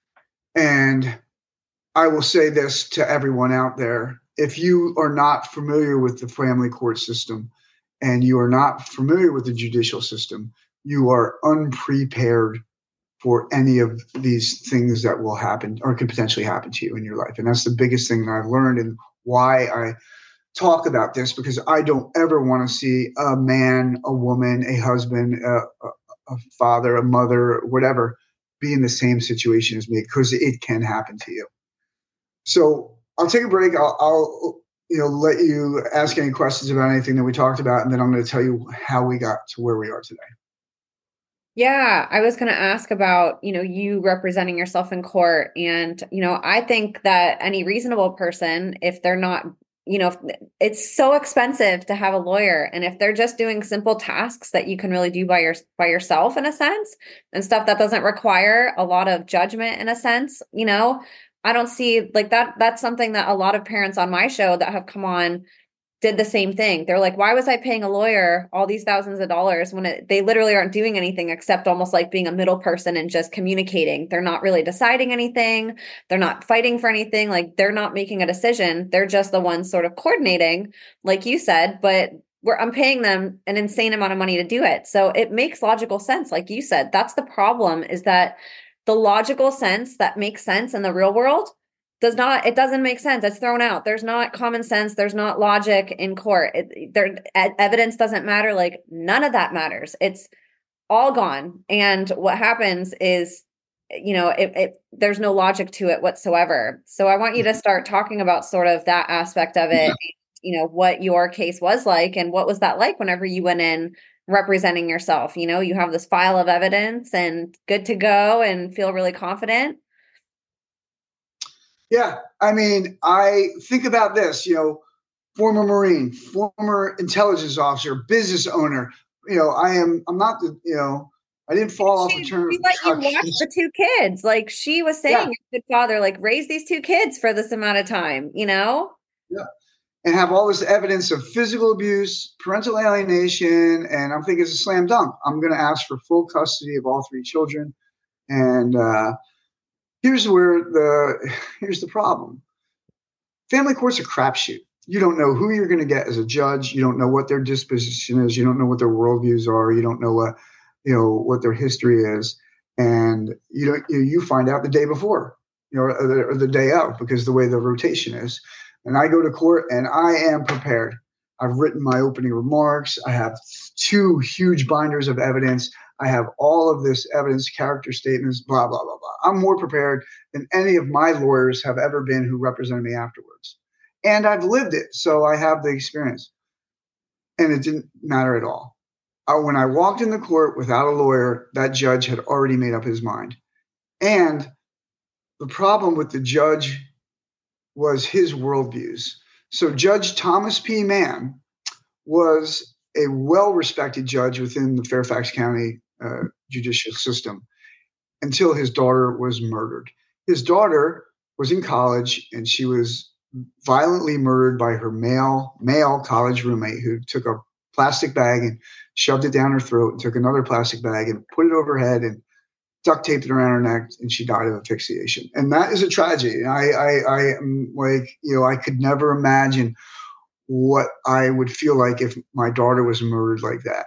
and I will say this to everyone out there. If you are not familiar with the family court system and you are not familiar with the judicial system, you are unprepared for any of these things that will happen or could potentially happen to you in your life. And that's the biggest thing that I've learned, and why I talk about this, because I don't ever want to see a man, a woman, a husband, a father, a mother, whatever, be in the same situation as me, because it can happen to you. So I'll take a break. I'll let you ask any questions about anything that we talked about, and then I'm going to tell you how we got to where we are today. Yeah, I was going to ask about, you representing yourself in court. And, I think that any reasonable person, if they're not, it's so expensive to have a lawyer. And if they're just doing simple tasks that you can really do by yourself in a sense, and stuff that doesn't require a lot of judgment in a sense, I don't see like that. That's something that a lot of parents on my show that have come on did the same thing. They're like, why was I paying a lawyer all these thousands of dollars when they literally aren't doing anything except almost like being a middle person and just communicating? They're not really deciding anything. They're not fighting for anything. Like, they're not making a decision. They're just the ones sort of coordinating, like you said, but I'm paying them an insane amount of money to do it. So it makes logical sense. Like you said, that's the problem, is that the logical sense that makes sense in the real world doesn't make sense. It's thrown out. There's not common sense. There's not logic in court. Evidence doesn't matter. Like, none of that matters. It's all gone. And what happens is, there's no logic to it whatsoever. So I want you to start talking about sort of that aspect of it, what your case was like, and what was that like whenever you went in representing yourself? You have this file of evidence and good to go and feel really confident. Yeah. I mean, I think about this, former Marine, former intelligence officer, business owner. I'm not I didn't fall off a turn. She let you watch the 2 kids. Like she was saying, yeah. Your good father, like, raise these 2 kids for this amount of time, Yeah. and have all this evidence of physical abuse, parental alienation, and I'm thinking it's a slam dunk. I'm going to ask for full custody of all three children. And here's the problem. Family court's a crapshoot. You don't know who you're going to get as a judge. You don't know what their disposition is. You don't know what their worldviews are. You don't know what their history is, and you find out the day before, or the day of, because the way the rotation is. And I go to court, and I am prepared. I've written my opening remarks. I have 2 huge binders of evidence. I have all of this evidence, character statements, blah, blah, blah, blah. I'm more prepared than any of my lawyers have ever been who represented me afterwards. And I've lived it, so I have the experience. And it didn't matter at all. When I walked in the court without a lawyer, that judge had already made up his mind. And the problem with the judge was his worldviews. So Judge Thomas P. Mann was a well-respected judge within the Fairfax County judicial system until his daughter was murdered. His daughter was in college, and she was violently murdered by her male college roommate, who took a plastic bag and shoved it down her throat, and took another plastic bag and put it over her head and duct taped it around her neck, and she died of asphyxiation. And that is a tragedy. I am like, I could never imagine what I would feel like if my daughter was murdered like that.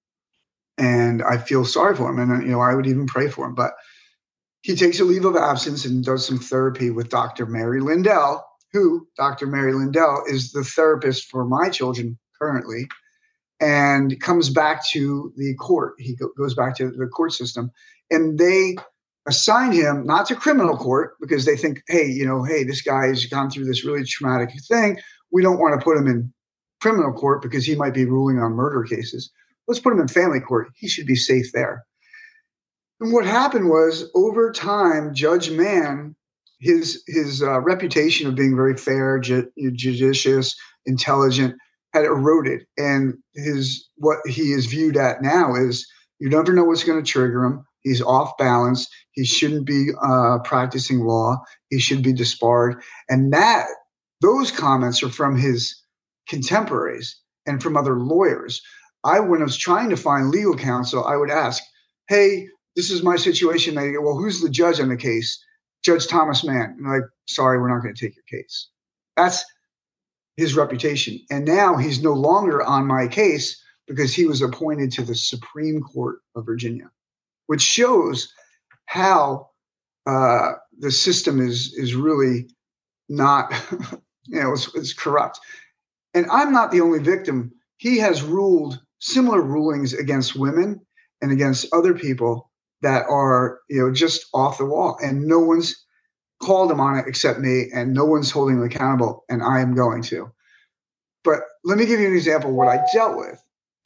And I feel sorry for him. And, I would even pray for him. But he takes a leave of absence and does some therapy with Dr. Mary Lindell, who Dr. Mary Lindell is the therapist for my children currently, and comes back to the court. He goes back to the court system, and they assign him not to criminal court because they think, hey, this guy has gone through this really traumatic thing. We don't want to put him in criminal court because he might be ruling on murder cases. Let's put him in family court. He should be safe there. And what happened was, over time, Judge Mann, his reputation of being very fair, judicious, intelligent, had eroded. And what he is viewed at now is, you never know what's going to trigger him. He's off balance. He shouldn't be practicing law. He should be disbarred. And those comments are from his contemporaries and from other lawyers. When I was trying to find legal counsel, I would ask, hey, this is my situation. They go, well, who's the judge on the case? Judge Thomas Mann. And I'm like, sorry, we're not going to take your case. That's his reputation. And now he's no longer on my case because he was appointed to the Supreme Court of Virginia, which shows how the system is really not, it's corrupt. And I'm not the only victim. He has ruled similar rulings against women and against other people that are, just off the wall, and no one's called him on it except me, and no one's holding him accountable, and I am going to. But let me give you an example of what I dealt with.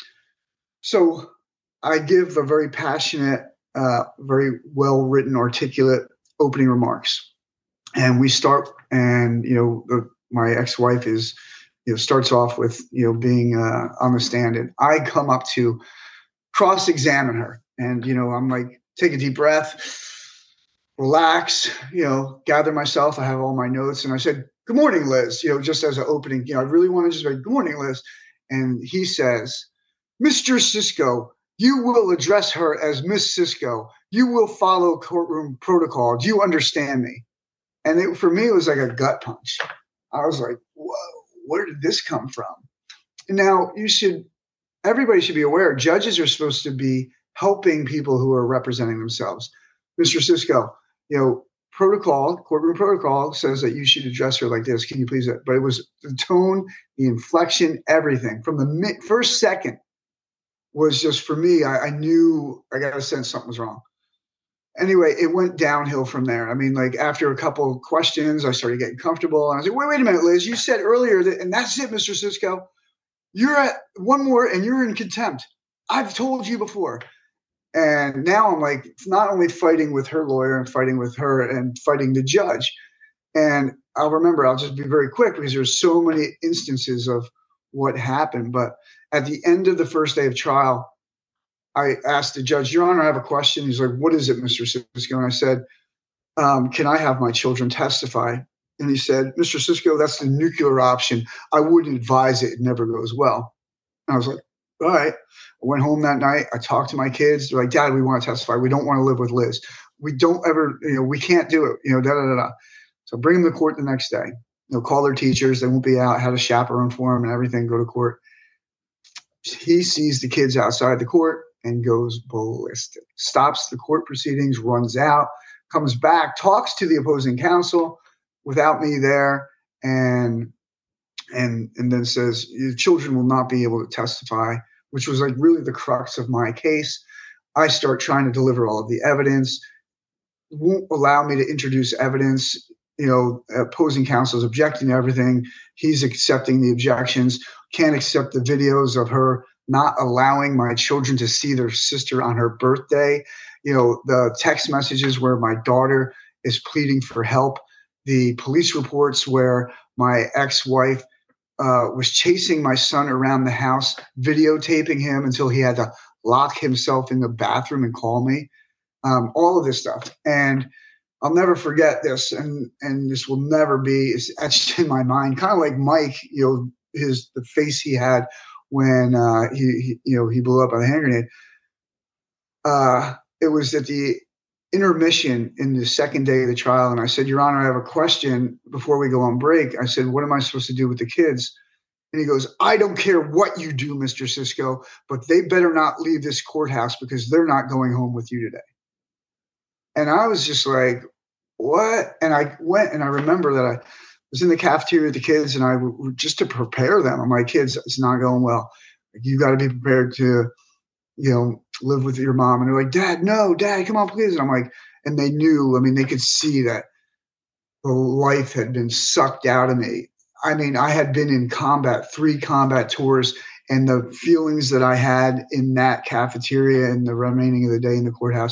So I give a very passionate, very well-written, articulate opening remarks. And we start, and, my ex-wife starts off with, being on the stand, and I come up to cross-examine her. And, I'm like, take a deep breath, relax, gather myself. I have all my notes. And I said, good morning, Liz, just as an opening, I really want to just say, good morning, Liz. And he says, Mr. Cisco, you will address her as Miss Cisco. You will follow courtroom protocol. Do you understand me? And for me, it was like a gut punch. I was like, whoa, where did this come from? And now everybody should be aware, judges are supposed to be helping people who are representing themselves. Mr. Cisco, courtroom protocol says that you should address her like this. Can you please? But it was the tone, the inflection, everything from the first second was just, for me, I knew, I got a sense something was wrong. Anyway, it went downhill from there. I mean, like, after a couple of questions, I started getting comfortable. And I was like, wait a minute, Liz, you said earlier that, and that's it, Mr. Cisco. You're at one more and you're in contempt. I've told you before. And now I'm like, not only fighting with her lawyer and fighting with her and fighting the judge. And I'll just be very quick because there's so many instances of what happened. But at the end of the first day of trial, I asked the judge, Your Honor, I have a question. He's like, what is it, Mr. Cisco? And I said, can I have my children testify? And he said, Mr. Cisco, that's the nuclear option. I wouldn't advise it. It never goes well. And I was like, all right. I went home that night. I talked to my kids. They're like, Dad, we want to testify. We don't want to live with Liz. We don't ever, we can't do it, da, da, da, da. So bring them to court the next day. Call their teachers. They won't be out, had a chaperone for them and everything, go to court. He sees the kids outside the court and goes ballistic, stops the court proceedings, runs out, comes back, talks to the opposing counsel without me there, and then says, your children will not be able to testify, which was like really the crux of my case. I start trying to deliver all of the evidence, won't allow me to introduce evidence. Opposing counsel is objecting to everything. He's accepting the objections, can't accept the videos of her not allowing my children to see their sister on her birthday. The text messages where my daughter is pleading for help, the police reports where my ex-wife was chasing my son around the house, videotaping him until he had to lock himself in the bathroom and call me. All of this stuff. And I'll never forget this, and this will never be etched in my mind. Kind of like Mike, the face he had when he blew up on a hand grenade. It was at the intermission in the second day of the trial, and I said, Your Honor, I have a question before we go on break. I said, what am I supposed to do with the kids? And he goes, I don't care what you do, Mr. Cisco, but they better not leave this courthouse because they're not going home with you today. And I was just like, what? And I went and I remember that I was in the cafeteria with the kids and just to prepare them. I'm like, kids, it's not going well. You got to be prepared to, live with your mom. And they're like, Dad, no, Dad, come on, please. And I'm like, and they knew, they could see that the life had been sucked out of me. I had been in combat, 3 combat tours, and the feelings that I had in that cafeteria and the remaining of the day in the courthouse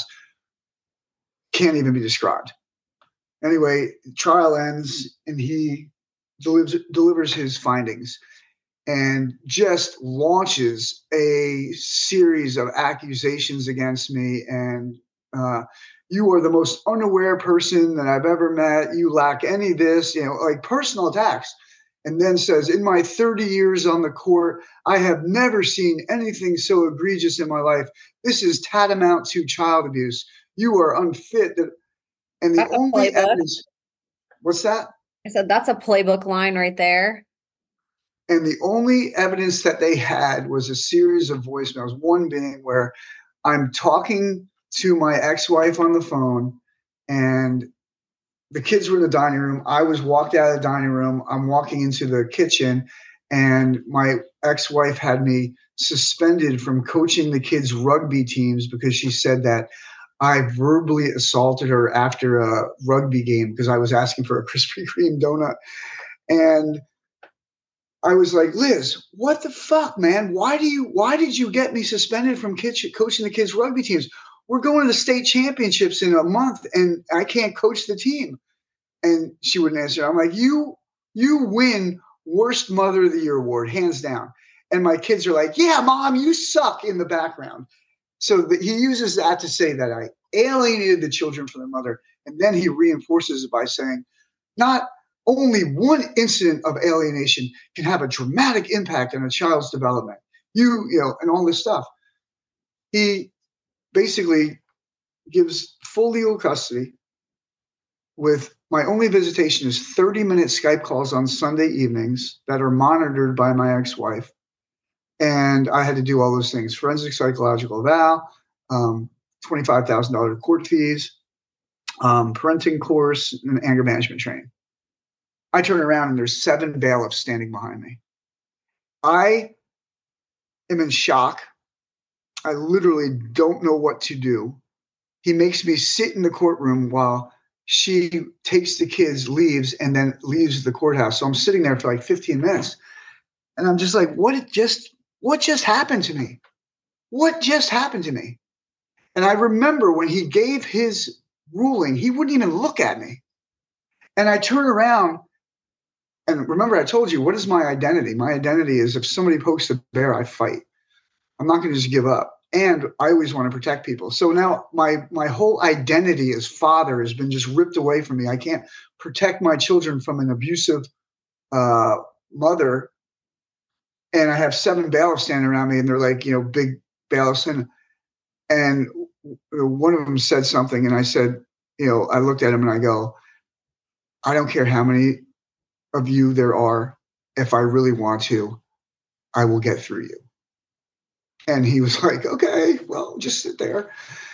can't even be described. Anyway, trial ends and he delivers his findings and just launches a series of accusations against me. And you are the most unaware person that I've ever met. You lack any of this, like personal attacks. And then says, in my 30 years on the court, I have never seen anything so egregious in my life. This is tantamount to child abuse. You are unfit. And the only evidence, what's that? I said, that's a playbook line right there. And the only evidence that they had was a series of voicemails, one being where I'm talking to my ex-wife on the phone and the kids were in the dining room. I was walked out of the dining room. I'm walking into the kitchen and my ex-wife had me suspended from coaching the kids' rugby teams because she said that I verbally assaulted her after a rugby game because I was asking for a Krispy Kreme donut. And I was like, Liz, what the fuck, man? Why did you get me suspended from coaching the kids' rugby teams? We're going to the state championships in a month and I can't coach the team. And she wouldn't answer. I'm like, you win worst mother of the year award, hands down. And my kids are like, yeah, Mom, you suck in the background. So he uses that to say that I alienated the children from their mother. And then he reinforces it by saying, not only one incident of alienation can have a dramatic impact on a child's development. And all this stuff. He basically gives full legal custody with my only visitation is 30-minute Skype calls on Sunday evenings that are monitored by my ex-wife. And I had to do all those things, forensic psychological eval, $25,000 court fees, parenting course, and anger management training. I turn around and there's 7 bailiffs standing behind me. I am in shock. I literally don't know what to do. He makes me sit in the courtroom while she takes the kids, leaves, and then leaves the courthouse. So I'm sitting there for like 15 minutes. And I'm just like, what just happened to me? What just happened to me? And I remember when he gave his ruling, he wouldn't even look at me. And I turn around and remember, I told you, what is my identity? My identity is if somebody pokes the bear, I fight. I'm not going to just give up. and I always want to protect people. So now my whole identity as father has been just ripped away from me. I can't protect my children from an abusive mother, and I have 7 bailiffs standing around me, and they're like, big bailiffs, and one of them said something, and I said, I looked at him and I go, I don't care how many of you there are. If I really want to, I will get through you. And he was like, okay, well, just sit there.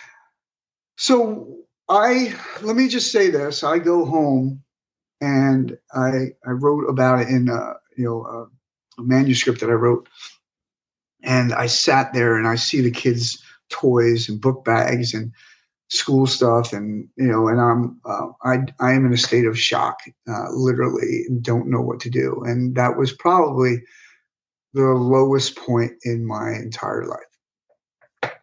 So let me just say this. I go home and I wrote about it in a manuscript that I wrote. And I sat there and I see the kids' toys and book bags and school stuff, and I am in a state of shock, literally, and don't know what to do. And that was probably the lowest point in my entire life.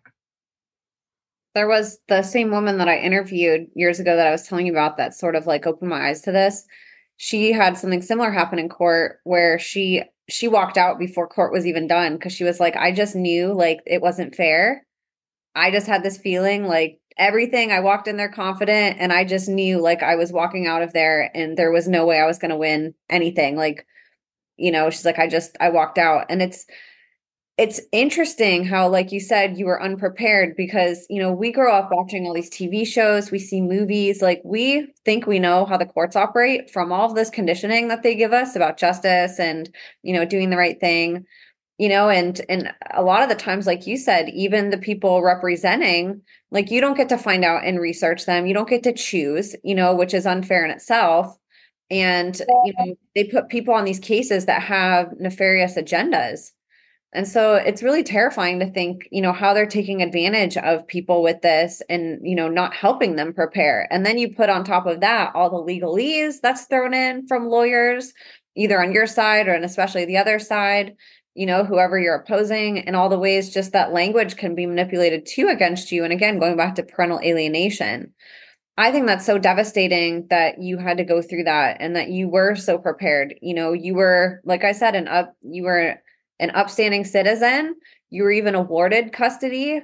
There was the same woman that I interviewed years ago that I was telling you about that sort of like opened my eyes to this. She had something similar happen in court where she walked out before court was even done because she was like, I just knew like it wasn't fair. I just had this feeling like everything. I walked in there confident, and I just knew like I was walking out of there and there was no way I was going to win anything. Like, she's like, I walked out. And it's interesting how, like you said, you were unprepared because, we grow up watching all these TV shows, we see movies, like we think we know how the courts operate from all of this conditioning that they give us about justice and, doing the right thing. And a lot of the times, like you said, even the people representing, like you don't get to find out and research them. You don't get to choose, which is unfair in itself. And, they put people on these cases that have nefarious agendas. And so it's really terrifying to think, how they're taking advantage of people with this and, not helping them prepare. And then you put on top of that all the legalese that's thrown in from lawyers, either on your side or and especially the other side, whoever you're opposing, and all the ways just that language can be manipulated too against you. And again, going back to parental alienation, I think that's so devastating that you had to go through that and that you were so prepared. You were, like I said, you were an upstanding citizen. You were even awarded custody,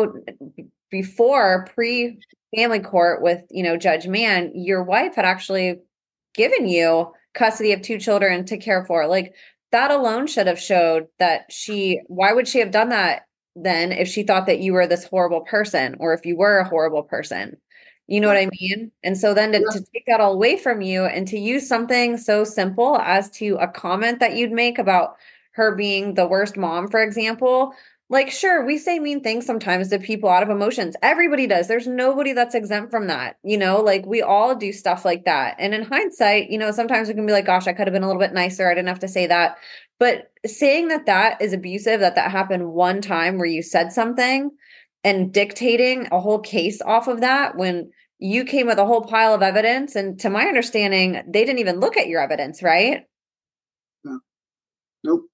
before pre-family court with, Judge Mann. Your wife had actually given you custody of 2 children to care for. Like, that alone should have showed that why would she have done that then if she thought that you were this horrible person, or if you were a horrible person? You know what I mean? And so then to take that all away from you and to use something so simple as to a comment that you'd make about her being the worst mom, for example, like, sure, we say mean things sometimes to people out of emotions. Everybody does. There's nobody that's exempt from that. Like we all do stuff like that. And in hindsight, sometimes we can be like, gosh, I could have been a little bit nicer. I didn't have to say that. But saying that is abusive, that happened one time where you said something, and dictating a whole case off of that when you came with a whole pile of evidence. And to my understanding, they didn't even look at your evidence, right? No. Nope.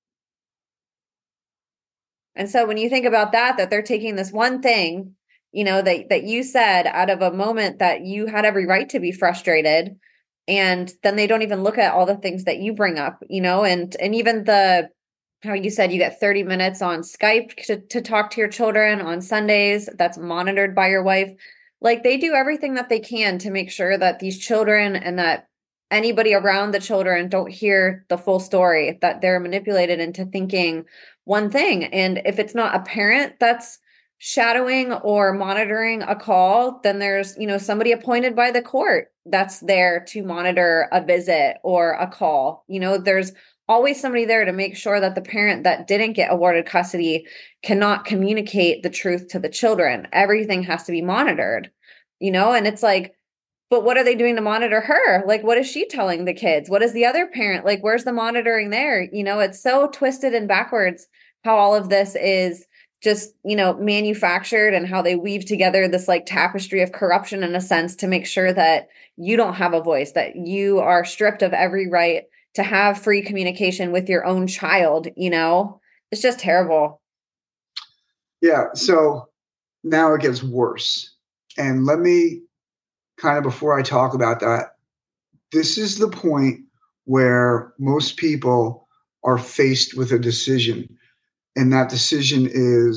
And so when you think about that they're taking this one thing, that you said out of a moment that you had every right to be frustrated, and then they don't even look at all the things that you bring up, and even how you said you get 30 minutes on Skype to talk to your children on Sundays, that's monitored by your wife. Like, they do everything that they can to make sure that these children and that anybody around the children don't hear the full story, that they're manipulated into thinking one thing. And if it's not a parent that's shadowing or monitoring a call, then there's, somebody appointed by the court that's there to monitor a visit or a call. There's always somebody there to make sure that the parent that didn't get awarded custody cannot communicate the truth to the children. Everything has to be monitored, and it's like, but what are they doing to monitor her? Like, what is she telling the kids? What is the other parent? Like, where's the monitoring there? It's so twisted and backwards how all of this is just, manufactured, and how they weave together this like tapestry of corruption in a sense to make sure that you don't have a voice, that you are stripped of every right to have free communication with your own child. It's just terrible. Yeah. So now it gets worse. And let me kind of, before I talk about that, this is the point where most people are faced with a decision. And that decision is,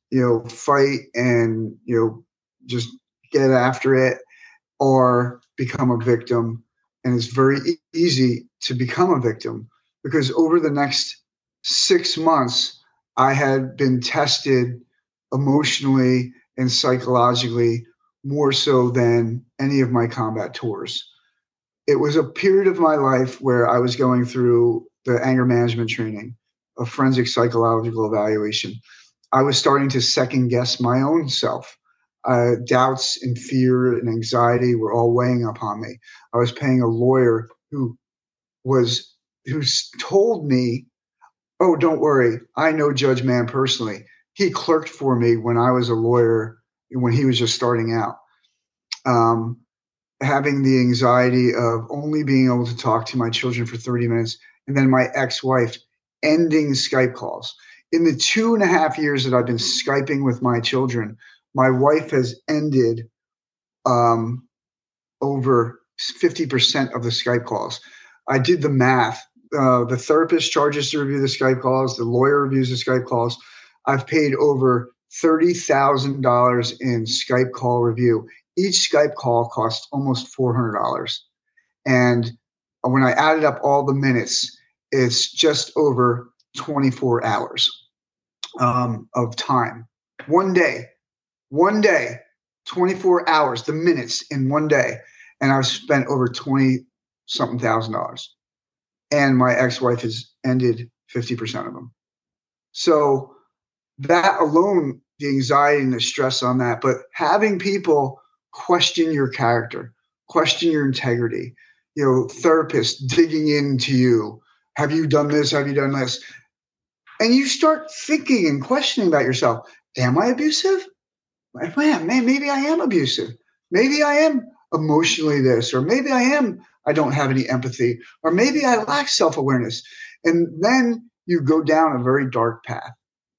fight and, just get after it, or become a victim. And it's very easy to become a victim because over the next 6 months, I had been tested emotionally and psychologically more so than any of my combat tours. It was a period of my life where I was going through the anger management training, a forensic psychological evaluation. I was starting to second guess my own self. Doubts and fear and anxiety were all weighing upon me. I was paying a lawyer who told me, "Oh, don't worry, I know Judge Mann personally. He clerked for me when I was a lawyer when he was just starting out." Having the anxiety of only being able to talk to my children for 30 minutes, and then my ex-wife ending Skype calls. In the 2.5 years that I've been Skyping with my children, my wife has ended over 50% of the Skype calls. I did the math. The therapist charges to review the Skype calls. The lawyer reviews the Skype calls. I've paid over $30,000 in Skype call review. Each Skype call costs almost $400. And when I added up all the minutes, it's just over 24 hours of time. One day, 24 hours, the minutes in one day. And I've spent over 20 something $1,000. And my ex-wife has ended 50% of them. So that alone, the anxiety and the stress on that, but having people question your character, question your integrity, therapists digging into you. Have you done this? Have you done this? And you start thinking and questioning about yourself. Am I abusive? Man, maybe I am abusive. Maybe I am emotionally this, or maybe I don't have any empathy, or maybe I lack self-awareness. And then you go down a very dark path.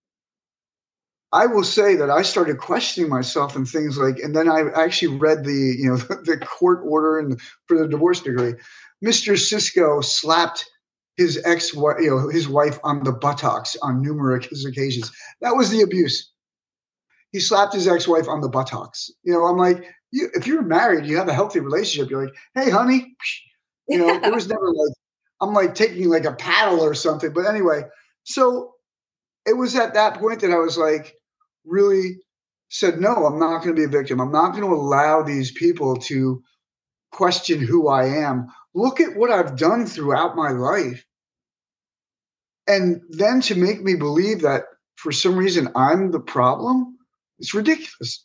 I will say that I started questioning myself and things like, and then I actually read the court order for the divorce decree. Mr. Sisko slapped his ex-wife, his wife on the buttocks on numerous occasions. That was the abuse. He slapped his ex-wife on the buttocks. I'm like, if you're married, you have a healthy relationship. You're like, hey, honey, there was never like, I'm like taking like a paddle or something. But anyway, so it was at that point that I was like, really said, no, I'm not going to be a victim. I'm not going to allow these people to question who I am. Look at what I've done throughout my life. And then to make me believe that for some reason I'm the problem, it's ridiculous.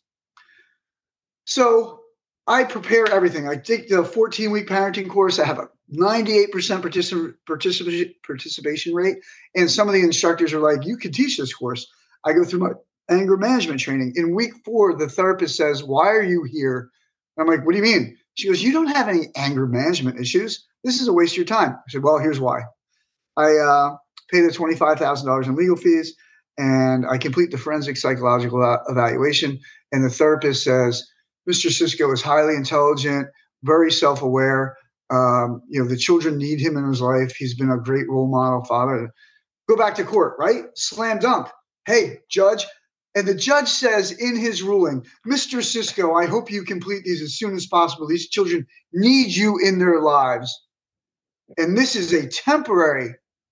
So I prepare everything. I take the 14-week parenting course. I have a 98% participation rate. And some of the instructors are like, you can teach this course. I go through my anger management training. In week 4, the therapist says, why are you here? And I'm like, what do you mean? She goes, you don't have any anger management issues. This is a waste of your time. I said, well, here's why. I pay the $25,000 in legal fees, and I complete the forensic psychological evaluation. And the therapist says, Mr. Sisko is highly intelligent, very self-aware. The children need him in his life. He's been a great role model father. Go back to court, right? Slam dunk. Hey, judge. And the judge says in his ruling, Mr. Sisko, I hope you complete these as soon as possible. These children need you in their lives. And this is a temporary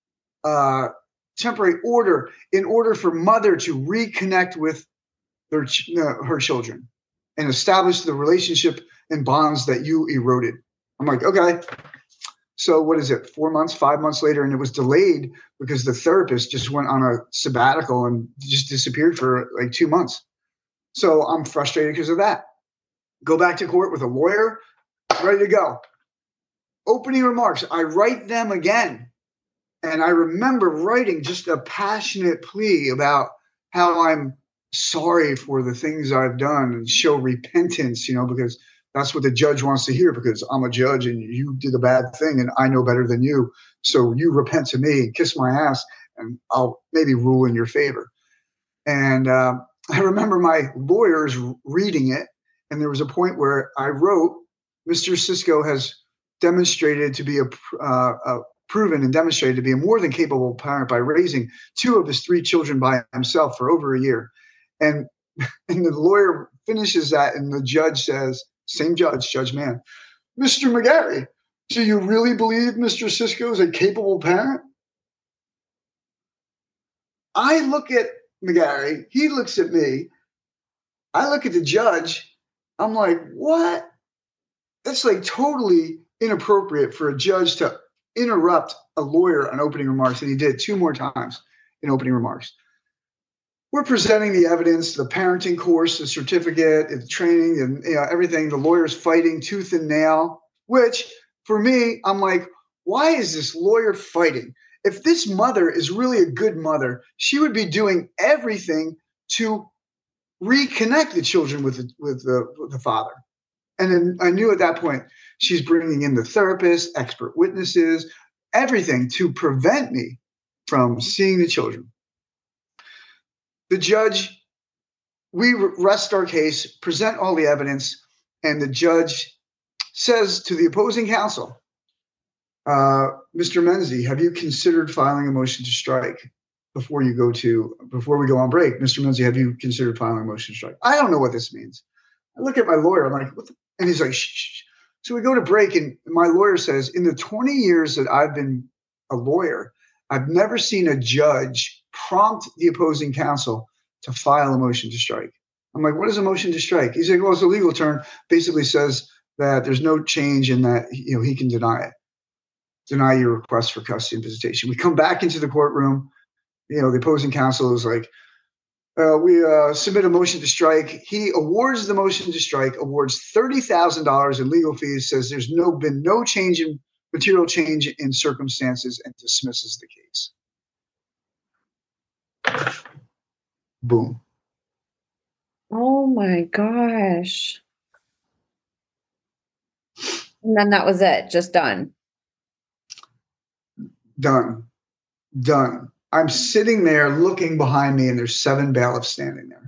order in order for mother to reconnect with her children and establish the relationship and bonds that you eroded. I'm like, okay. So what is it? 4 months, 5 months later, and it was delayed because the therapist just went on a sabbatical and just disappeared for like 2 months. So I'm frustrated because of that. Go back to court with a lawyer, ready to go. Opening remarks. I write them again. And I remember writing just a passionate plea about how I'm sorry for the things I've done and show repentance, because that's what the judge wants to hear, because I'm a judge and you did a bad thing and I know better than you. So you repent to me and kiss my ass and I'll maybe rule in your favor. And I remember my lawyers reading it. And there was a point where I wrote, Mr. Sisko has demonstrated to be proven and demonstrated to be a more than capable parent by raising 2 of his 3 children by himself for over a year. And and the lawyer finishes that, and the judge says, same judge, Judge Mann, Mr. McGarry, do you really believe Mr. Cisco is a capable parent? I look at McGarry, he looks at me, I look at the judge, I'm like, what? That's like totally inappropriate for a judge to interrupt a lawyer on opening remarks, and he did 2 more times in opening remarks. We're presenting the evidence, the parenting course, the certificate, the training, and everything. The lawyer's fighting tooth and nail, which for me, I'm like, why is this lawyer fighting? If this mother is really a good mother, she would be doing everything to reconnect the children with the father. And then I knew at that point she's bringing in the therapist, expert witnesses, everything to prevent me from seeing the children. The judge, we rest our case, present all the evidence, and the judge says to the opposing counsel, Mr. Menzie, have you considered filing a motion to strike before we go on break? Mr. Menzie, have you considered filing a motion to strike? I don't know what this means. I look at my lawyer, I'm like, what the? And he's like, shh. So we go to break, and my lawyer says, in the 20 years that I've been a lawyer, I've never seen a judge prompt the opposing counsel to file a motion to strike. I'm like, what is a motion to strike? He's like, well, it's a legal term. Basically says that there's no change in that, he can deny your request for custody and visitation. We come back into the courtroom. The opposing counsel is like, we submit a motion to strike. He awards the motion to strike, awards $30,000 in legal fees, says there's been no material change in circumstances, and dismisses the case. Boom. Oh my gosh. And then that was it, just done. Done. I'm sitting there looking behind me, and there's 7 bailiffs standing there.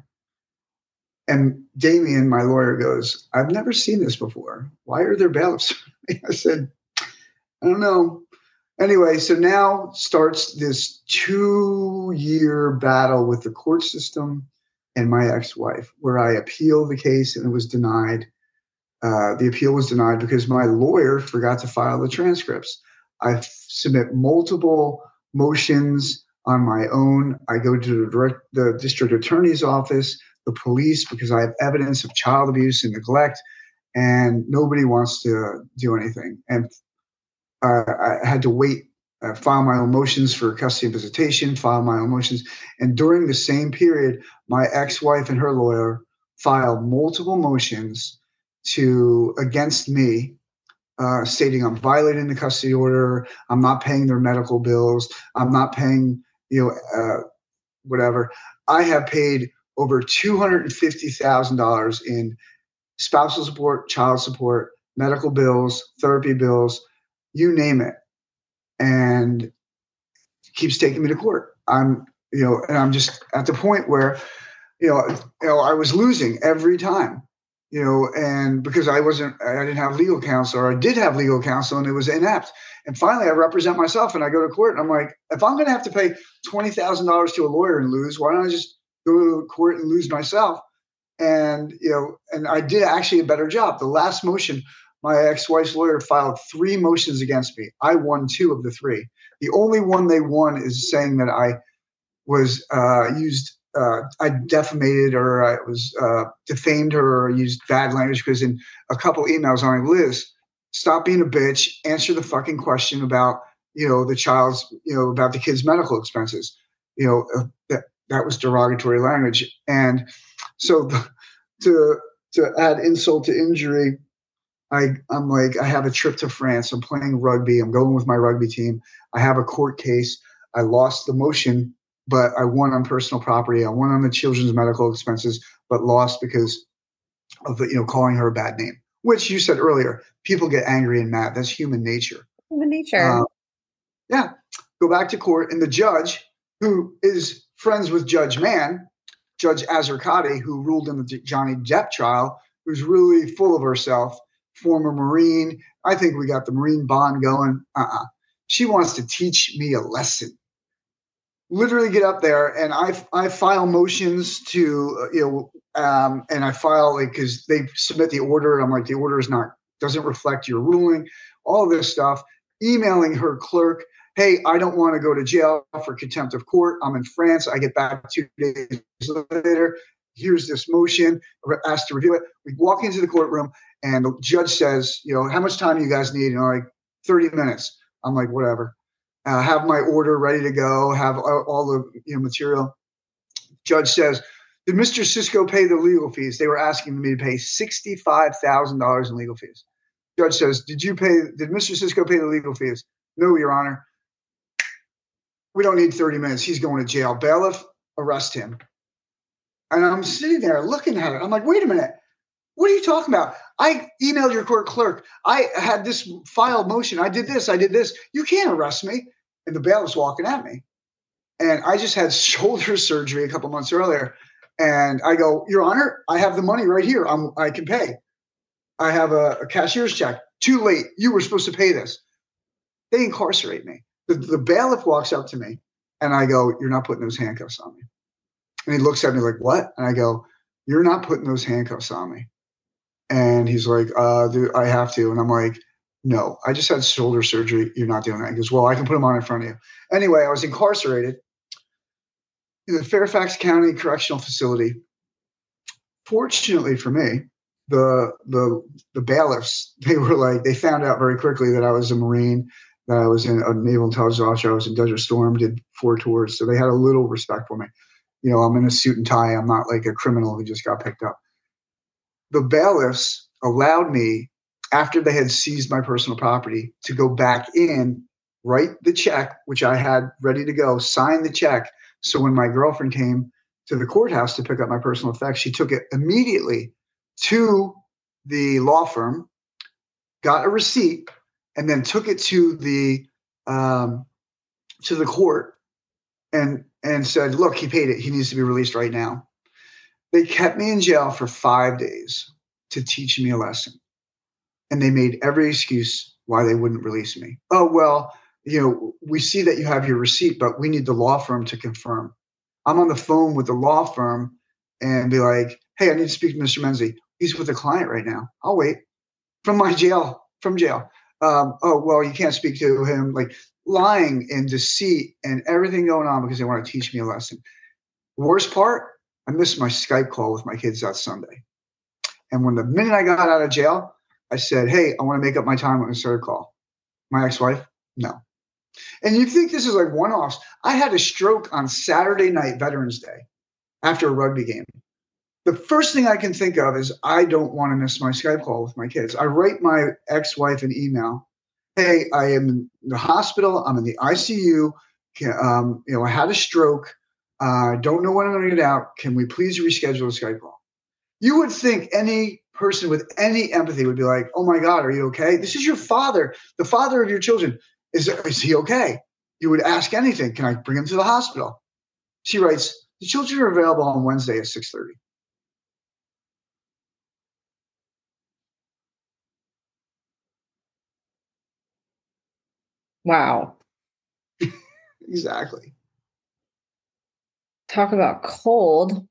And Damien, my lawyer, goes, I've never seen this before. Why are there bailiffs? I said, I don't know. Anyway, so now starts this 2-year battle with the court system and my ex-wife, where I appealed the case and it was denied. The appeal was denied because my lawyer forgot to file the transcripts. I submit multiple motions on my own. I go to the district attorney's office, the police, because I have evidence of child abuse and neglect, and nobody wants to do anything. And I had to wait, file my own motions for custody and visitation, file my own motions. And during the same period, my ex-wife and her lawyer filed multiple motions against me, stating I'm violating the custody order, I'm not paying their medical bills, I'm not paying, whatever. I have paid over $250,000 in spousal support, child support, medical bills, therapy bills, you name it, and keeps taking me to court. And I'm just at the point where, I was losing every time, and because I didn't have legal counsel, or I did have legal counsel and it was inept. And finally I represent myself and I go to court and I'm like, if I'm going to have to pay $20,000 to a lawyer and lose, why don't I just go to court and lose myself? And, and I did actually a better job. The last motion, my ex-wife's lawyer filed 3 motions against me. I won 2 of the 3. The only one they won is saying that I was I defamated her, I was defamed her, or used bad language, because in a couple emails I'm like, Liz, stop being a bitch, answer the fucking question about, the child's, about the kid's medical expenses. That was derogatory language. And so to add insult to injury, I'm like, I have a trip to France. I'm playing rugby. I'm going with my rugby team. I have a court case. I lost the motion, but I won on personal property. I won on the children's medical expenses, but lost because of calling her a bad name, which you said earlier, people get angry and mad. That's human nature. Human nature. Yeah. Go back to court, and the judge, who is friends with Judge Mann, Judge Azarkati, who ruled in the Johnny Depp trial, who's really full of herself, former Marine. I think we got the Marine bond going. She wants to teach me a lesson. literally get up there and I file motions to, and I file like, cause they submit the order. And I'm like, the order doesn't reflect your ruling, all this stuff, emailing her clerk. Hey, I don't want to go to jail for contempt of court. I'm in France. I get back 2 days later. Here's this motion, asked to review it. We walk into the courtroom and the judge says, how much time do you guys need? Like 30 minutes. I'm like, whatever. Have my order ready to go, have all the material. Judge says, did Mr. Cisco pay the legal fees? They were asking me to pay $65,000 in legal fees. Judge says, did Mr. Cisco pay the legal fees? No, Your Honor. We don't need 30 minutes. He's going to jail. Bailiff, arrest him. And I'm sitting there looking at it. I'm like, wait a minute. What are you talking about? I emailed your court clerk. I had this file motion. I did this. You can't arrest me. And the bailiff's walking at me. And I just had shoulder surgery a couple months earlier. And I go, Your Honor, I have the money right here. I can pay. I have a cashier's check. Too late. You were supposed to pay this. They incarcerate me. The bailiff walks up to me and I go, you're not putting those handcuffs on me. And he looks at me like, what? And I go, you're not putting those handcuffs on me. And he's like, dude, I have to. And I'm like, no, I just had shoulder surgery. You're not doing that. He goes, well, I can put them on in front of you. Anyway, I was incarcerated in the Fairfax County Correctional Facility. Fortunately for me, the bailiffs, they found out very quickly that I was a Marine, that I was in a Naval Intelligence Officer. I was in Desert Storm, did 4 tours. So they had a little respect for me. I'm in a suit and tie. I'm not like a criminal who just got picked up. The bailiffs allowed me, after they had seized my personal property, to go back in, write the check, which I had ready to go, sign the check. So when my girlfriend came to the courthouse to pick up my personal effects, she took it immediately to the law firm, got a receipt, and then took it to the court and said, look, he paid it. He needs to be released right now. They kept me in jail for 5 days to teach me a lesson. And they made every excuse why they wouldn't release me. Oh, well, we see that you have your receipt, but we need the law firm to confirm. I'm on the phone with the law firm and be like, hey, I need to speak to Mr. Menzie. He's with a client right now. I'll wait. From jail. Oh, well, you can't speak to him. Like lying and deceit and everything going on because they want to teach me a lesson. Worst part, I missed my Skype call with my kids that Sunday. And the minute I got out of jail, I said, hey, I want to make up my time on a third call. My ex-wife, no. And you think this is like one-offs. I had a stroke on Saturday night, Veterans Day, after a rugby game. The first thing I can think of is I don't want to miss my Skype call with my kids. I write my ex-wife an email. Hey, I am in the hospital. I'm in the ICU. I had a stroke. Don't know when I'm going to get out. Can we please reschedule a Skype call? You would think any person with any empathy would be like, oh my God, are you okay? This is your father, the father of your children. Is he okay? You would ask anything. Can I bring him to the hospital? She writes, the children are available on Wednesday at 6:30. Wow. Exactly. Talk about cold.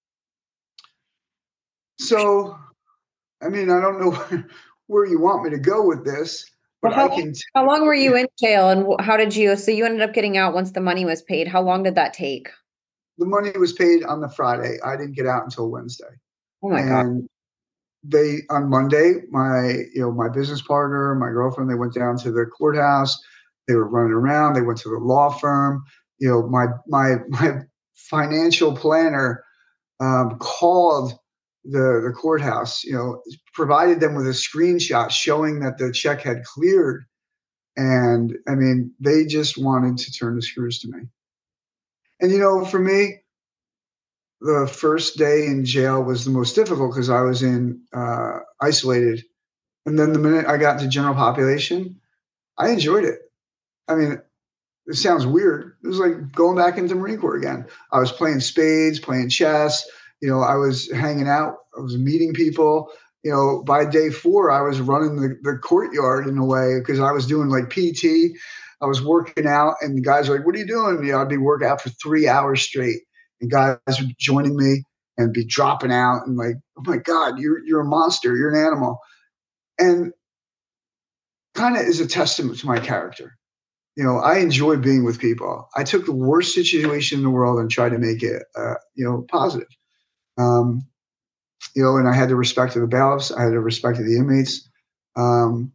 So, I don't know where you want me to go with this, but how long were you in jail and how did so you ended up getting out once the money was paid? How long did that take? The money was paid on the Friday. I didn't get out until Wednesday. Oh my God. On Monday, my business partner, my girlfriend, they went down to the courthouse. They were running around. They went to the law firm. My financial planner called the courthouse, provided them with a screenshot showing that the check had cleared. And they just wanted to turn the screws to me. And, for me, the first day in jail was the most difficult because I was isolated. And then the minute I got into general population, I enjoyed it. It sounds weird. It was like going back into the Marine Corps again. I was playing spades, playing chess. I was hanging out. I was meeting people. By day 4, I was running the courtyard in a way because I was doing like PT. I was working out, and the guys were like, "What are you doing?" I'd be working out for 3 hours straight, and guys would joining me and be dropping out and like, "Oh my God, you're a monster. You're an animal." And kind of is a testament to my character. I enjoy being with people. I took the worst situation in the world and tried to make it, positive. Um, and I had the respect of the bailiffs. I had the respect of the inmates. Um,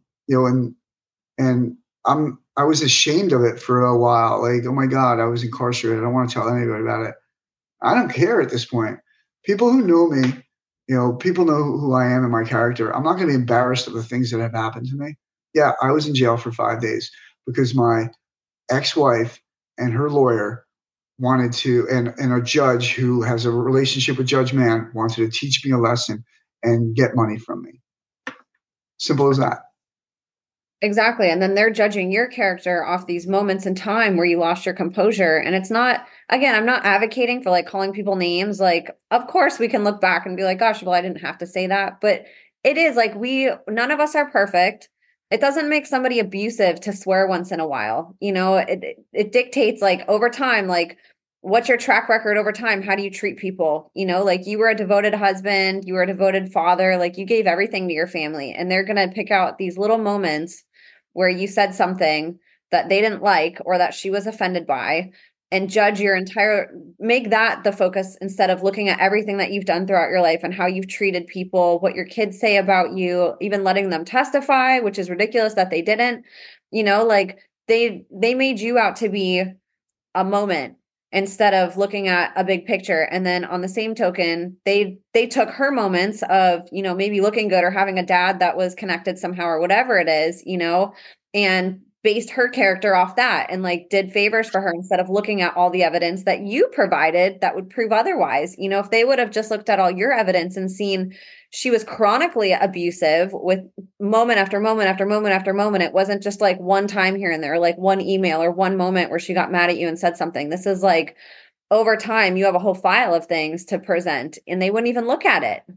and I was ashamed of it for a while. Like, oh my God, I was incarcerated. I don't want to tell anybody about it. I don't care at this point. People who know me, people know who I am and my character. I'm not going to be embarrassed of the things that have happened to me. Yeah, I was in jail for 5 days because my ex-wife and her lawyer wanted to, and a judge who has a relationship with Judge Mann wanted to teach me a lesson and get money from me. Simple as that. Exactly. And then they're judging your character off these moments in time where you lost your composure. And it's not, again, I'm not advocating for like calling people names. Like, of course we can look back and be like, gosh, well, I didn't have to say that. But it is like none of us are perfect. It doesn't make somebody abusive to swear once in a while. It dictates like over time, like what's your track record over time? How do you treat people? Like you were a devoted husband, you were a devoted father, like you gave everything to your family, and they're going to pick out these little moments where you said something that they didn't like or that she was offended by and make that the focus instead of looking at everything that you've done throughout your life and how you've treated people, what your kids say about you, even letting them testify, which is ridiculous that they didn't, like they made you out to be a moment instead of looking at a big picture. And then on the same token, they took her moments of, maybe looking good or having a dad that was connected somehow or whatever it is, and based her character off that and like did favors for her instead of looking at all the evidence that you provided that would prove otherwise. If they would have just looked at all your evidence and seen she was chronically abusive with moment after moment after moment after moment. It wasn't just like one time here and there, like one email or one moment where she got mad at you and said something. This is like over time, you have a whole file of things to present and they wouldn't even look at it.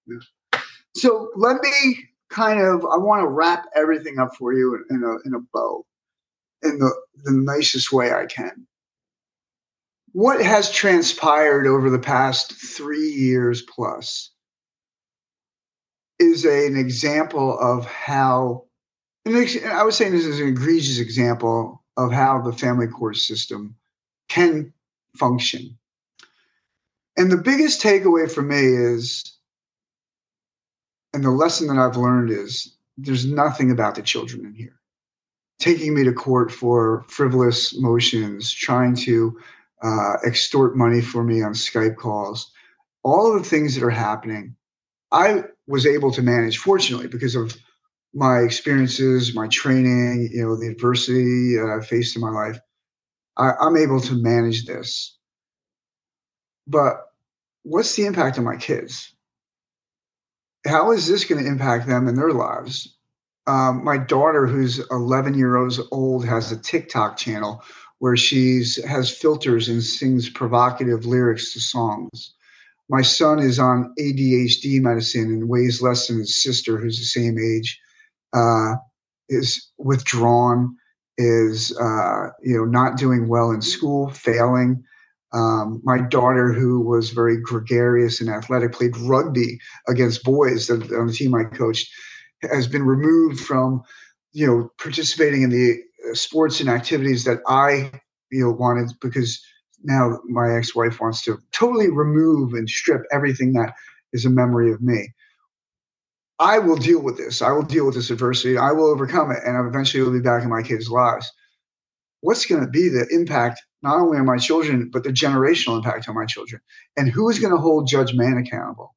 So let me I want to wrap everything up for you in a bow in the nicest way I can. What has transpired over the past 3 years plus is an example of how, and I was saying this is an egregious example of how the family court system can function. And the biggest takeaway for me is, and the lesson that I've learned is, there's nothing about the children in here. Taking me to court for frivolous motions, trying to extort money for me on Skype calls, all of the things that are happening, I was able to manage, fortunately, because of my experiences, my training, the adversity I faced in my life. I'm able to manage this. But what's the impact on my kids? How is this going to impact them in their lives? My daughter, who's 11 years old, has a TikTok channel where has filters and sings provocative lyrics to songs. My son is on ADHD medicine and weighs less than his sister, who's the same age, is withdrawn, is not doing well in school, failing. My daughter, who was very gregarious and athletic, played rugby against boys on the team I coached, has been removed from, participating in the sports and activities that I, wanted, because now my ex-wife wants to totally remove and strip everything that is a memory of me. I will deal with this. I will deal with this adversity. I will overcome it, and eventually will be back in my kids' lives. What's going to be the impact, not only on my children, but the generational impact on my children? And who is going to hold Judge Mann accountable?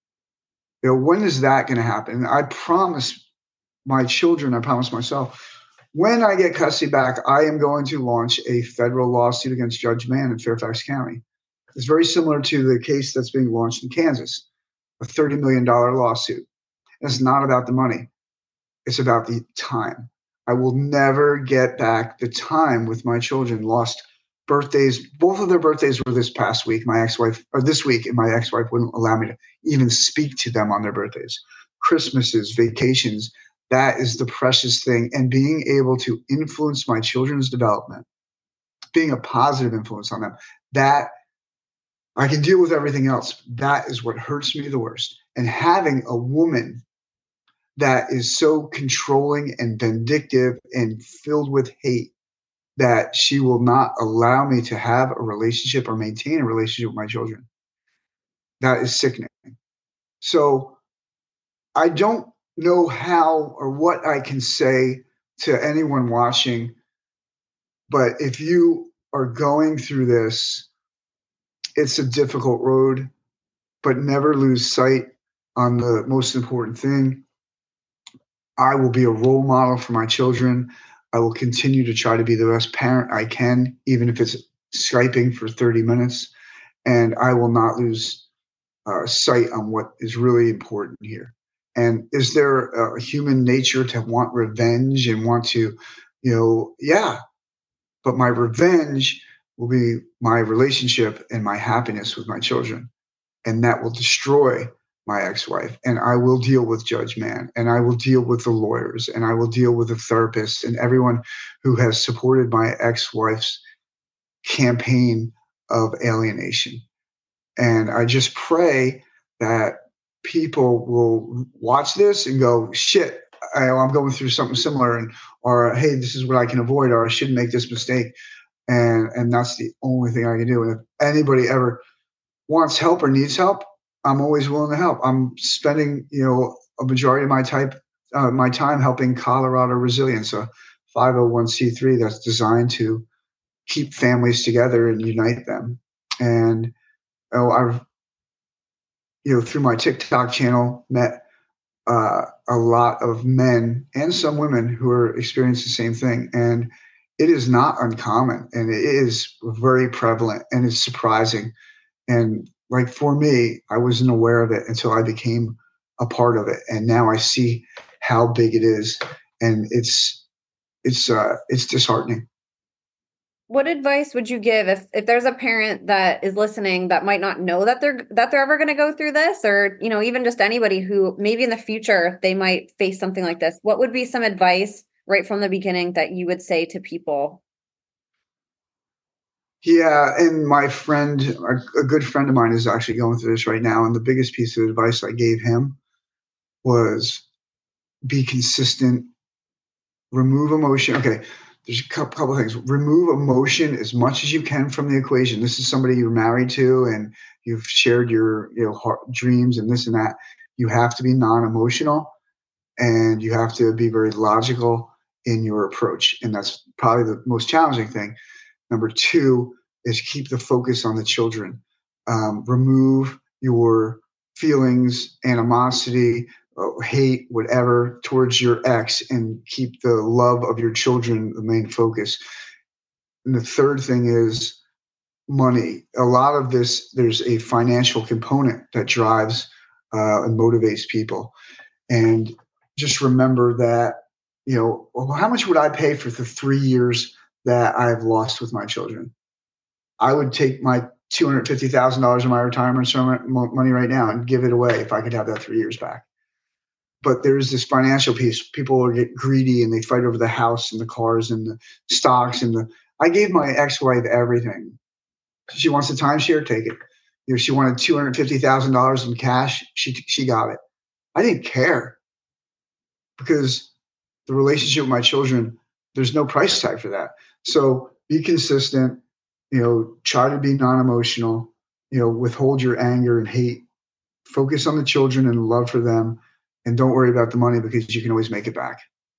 When is that going to happen? And I promise my children, I promise myself, when I get custody back, I am going to launch a federal lawsuit against Judge Mann in Fairfax County. It's very similar to the case that's being launched in Kansas, a $30 million lawsuit. And it's not about the money. It's about the time. I will never get back the time with my children. Lost birthdays. Both of their birthdays were this past week. This week, and my ex-wife wouldn't allow me to even speak to them on their birthdays. Christmases, vacations. That is the precious thing. And being able to influence my children's development, being a positive influence on them, that I can deal with everything else. That is what hurts me the worst. And having a woman that is so controlling and vindictive and filled with hate that she will not allow me to have a relationship or maintain a relationship with my children. That is sickening. So I don't know how or what I can say to anyone watching, but if you are going through this, it's a difficult road, but never lose sight on the most important thing. I will be a role model for my children. I will continue to try to be the best parent I can, even if it's Skyping for 30 minutes. And I will not lose sight on what is really important here. And is there a human nature to want revenge and want to, yeah, but my revenge will be my relationship and my happiness with my children. And that will destroy my ex-wife. And I will deal with Judge Mann, and I will deal with the lawyers, and I will deal with the therapists and everyone who has supported my ex-wife's campaign of alienation. And I just pray that people will watch this and go, shit, I'm going through something similar, or hey, this is what I can avoid, or I shouldn't make this mistake. And that's the only thing I can do. And if anybody ever wants help or needs help, I'm always willing to help. I'm spending, a majority of my time helping Colorado Resilience, a 501c3 that's designed to keep families together and unite them. And I've, through my TikTok channel, met a lot of men and some women who are experiencing the same thing. And it is not uncommon, and it is very prevalent, and it's surprising. And like for me, I wasn't aware of it until I became a part of it. And now I see how big it is. And it's disheartening. What advice would you give if there's a parent that is listening that might not know that they're ever going to go through this, or even just anybody who maybe in the future they might face something like this? What would be some advice right from the beginning that you would say to people? Yeah, and my friend, a good friend of mine, is actually going through this right now, and the biggest piece of advice I gave him was be consistent, remove emotion. Okay, there's a couple of things. Remove emotion as much as you can from the equation. This is somebody you're married to, and you've shared your dreams and this and that. You have to be non-emotional, and you have to be very logical in your approach, and that's probably the most challenging thing. Number two is keep the focus on the children. Remove your feelings, animosity, hate, whatever, towards your ex, and keep the love of your children the main focus. And the third thing is money. A lot of this, there's a financial component that drives and motivates people. And just remember that, how much would I pay for the 3 years that I've lost with my children? I would take my $250,000 of my retirement money right now and give it away if I could have that 3 years back. But there's this financial piece. People get greedy and they fight over the house and the cars and the stocks I gave my ex-wife everything. She wants a timeshare, take it. If she wanted $250,000 in cash, she got it. I didn't care, because the relationship with my children, there's no price tag for that. So be consistent, try to be non-emotional, withhold your anger and hate, focus on the children and love for them, and don't worry about the money, because you can always make it back.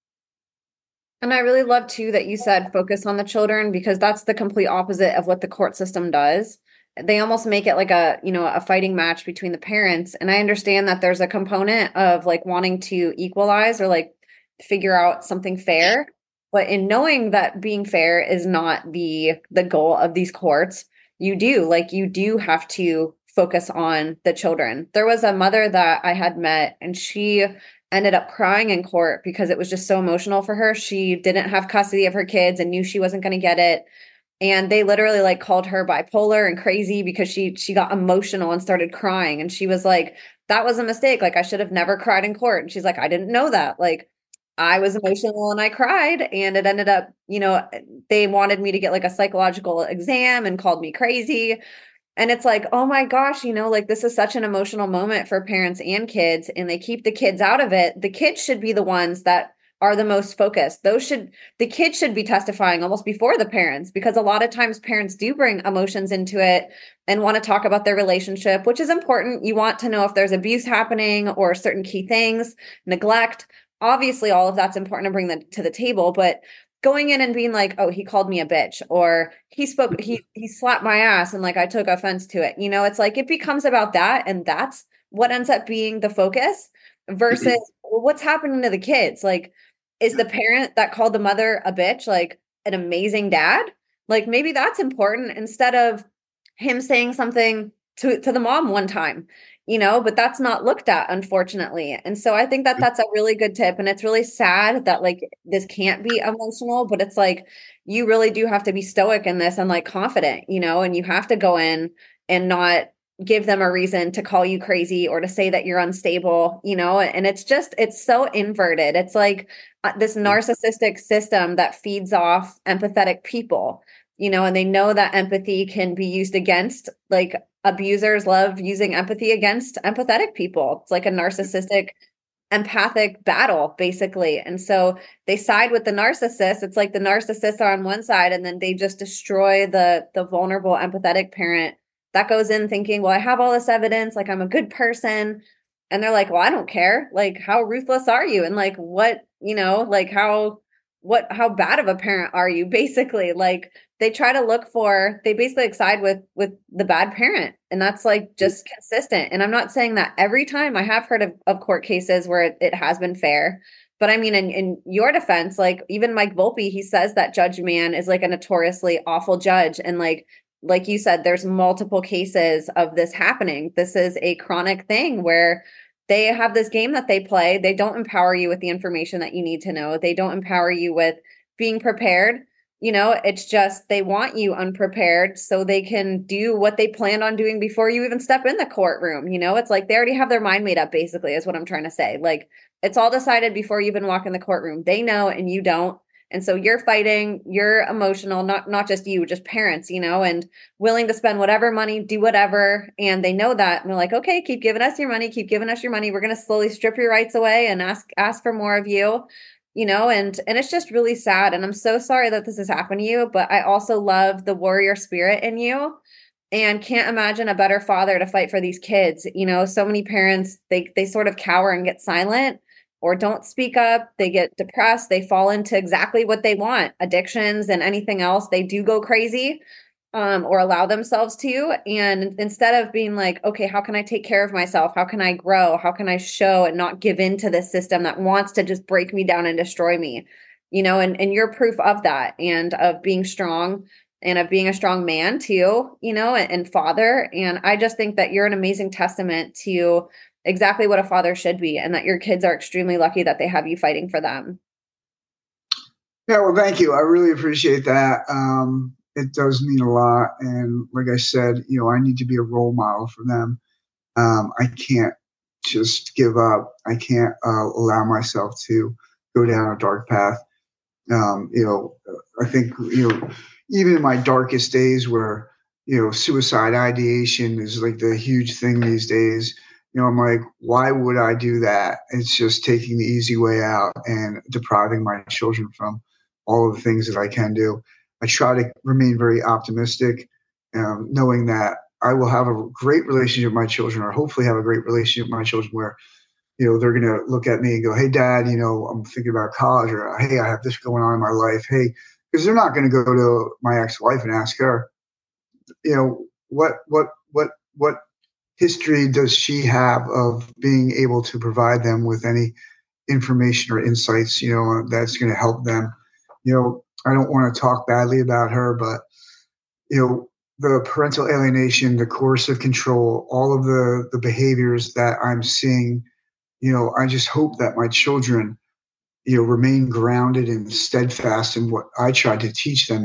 And I really love too that you said focus on the children, because that's the complete opposite of what the court system does. They almost make it like a fighting match between the parents. And I understand that there's a component of like wanting to equalize or like figure out something fair. But in knowing that being fair is not the goal of these courts, you do have to focus on the children. There was a mother that I had met, and she ended up crying in court because it was just so emotional for her. She didn't have custody of her kids and knew she wasn't going to get it. And they literally like called her bipolar and crazy because she got emotional and started crying. And she was like, that was a mistake. Like I should have never cried in court. And she's like, I didn't know that. Like I was emotional and I cried, and it ended up, they wanted me to get like a psychological exam and called me crazy. And it's like, oh my gosh, like this is such an emotional moment for parents and kids, and they keep the kids out of it. The kids should be the ones that are the most focused. The kids should be testifying almost before the parents, because a lot of times parents do bring emotions into it and want to talk about their relationship, which is important. You want to know if there's abuse happening or certain key things, neglect. Obviously, all of that's important to bring to the table, but going in and being like, oh, he called me a bitch, or he slapped my ass and like I took offense to it. It's like it becomes about that, and that's what ends up being the focus versus well, what's happening to the kids. Like, is the parent that called the mother a bitch like an amazing dad? Like maybe that's important instead of him saying something to the mom one time, but that's not looked at, unfortunately. And so I think that that's a really good tip. And it's really sad that like this can't be emotional, but it's like you really do have to be stoic in this and like confident, and you have to go in and not give them a reason to call you crazy or to say that you're unstable, and it's so inverted. It's like this narcissistic system that feeds off empathetic people, and they know that empathy can be used against, like abusers love using empathy against empathetic people. It's like a narcissistic empathic battle, basically. And so they side with the narcissist. It's like the narcissists are on one side, and then they just destroy the vulnerable empathetic parent that goes in thinking, well, I have all this evidence, like I'm a good person. And they're like, well, I don't care. Like, how ruthless are you? And like, what, like how bad of a parent are you? Basically, like they try to they basically side with the bad parent. And that's like just consistent. And I'm not saying that every time. I have heard of court cases where it has been fair. But I mean, in your defense, like even Mike Volpe, he says that Judge Mann is like a notoriously awful judge. And like you said, there's multiple cases of this happening. This is a chronic thing where they have this game that they play. They don't empower you with the information that you need to know. They don't empower you with being prepared. It's just they want you unprepared so they can do what they planned on doing before you even step in the courtroom. It's like they already have their mind made up, basically, is what I'm trying to say. Like it's all decided before you even walk in the courtroom. They know and you don't. And so you're fighting, you're emotional, not just you, just parents, and willing to spend whatever money, do whatever. And they know that. And they're like, okay, keep giving us your money, keep giving us your money. We're going to slowly strip your rights away and ask for more of you, and it's just really sad. And I'm so sorry that this has happened to you, but I also love the warrior spirit in you and can't imagine a better father to fight for these kids. So many parents, they sort of cower and get silent or don't speak up. They get depressed. They fall into exactly what they want, addictions and anything else. They do go crazy, or allow themselves to. And instead of being like, okay, how can I take care of myself? How can I grow? How can I show and not give in to this system that wants to just break me down and destroy me? And you're proof of that, and of being strong, and of being a strong man too, and father. And I just think that you're an amazing testament to exactly what a father should be, and that your kids are extremely lucky that they have you fighting for them. Yeah, well, thank you. I really appreciate that. It does mean a lot. And like I said, I need to be a role model for them. I can't just give up. I can't allow myself to go down a dark path. I think, even in my darkest days where, suicide ideation is like the huge thing these days, I'm like, why would I do that? It's just taking the easy way out and depriving my children from all of the things that I can do. I try to remain very optimistic, knowing that I will have a great relationship with my children, or hopefully have a great relationship with my children where, they're going to look at me and go, hey, Dad, I'm thinking about college, or hey, I have this going on in my life. Hey, because they're not going to go to my ex-wife and ask her, what history does she have of being able to provide them with any information or insights, that's going to help them. I don't want to talk badly about her, but, the parental alienation, the coercive control, all of the behaviors that I'm seeing, I just hope that my children, remain grounded and steadfast in what I tried to teach them,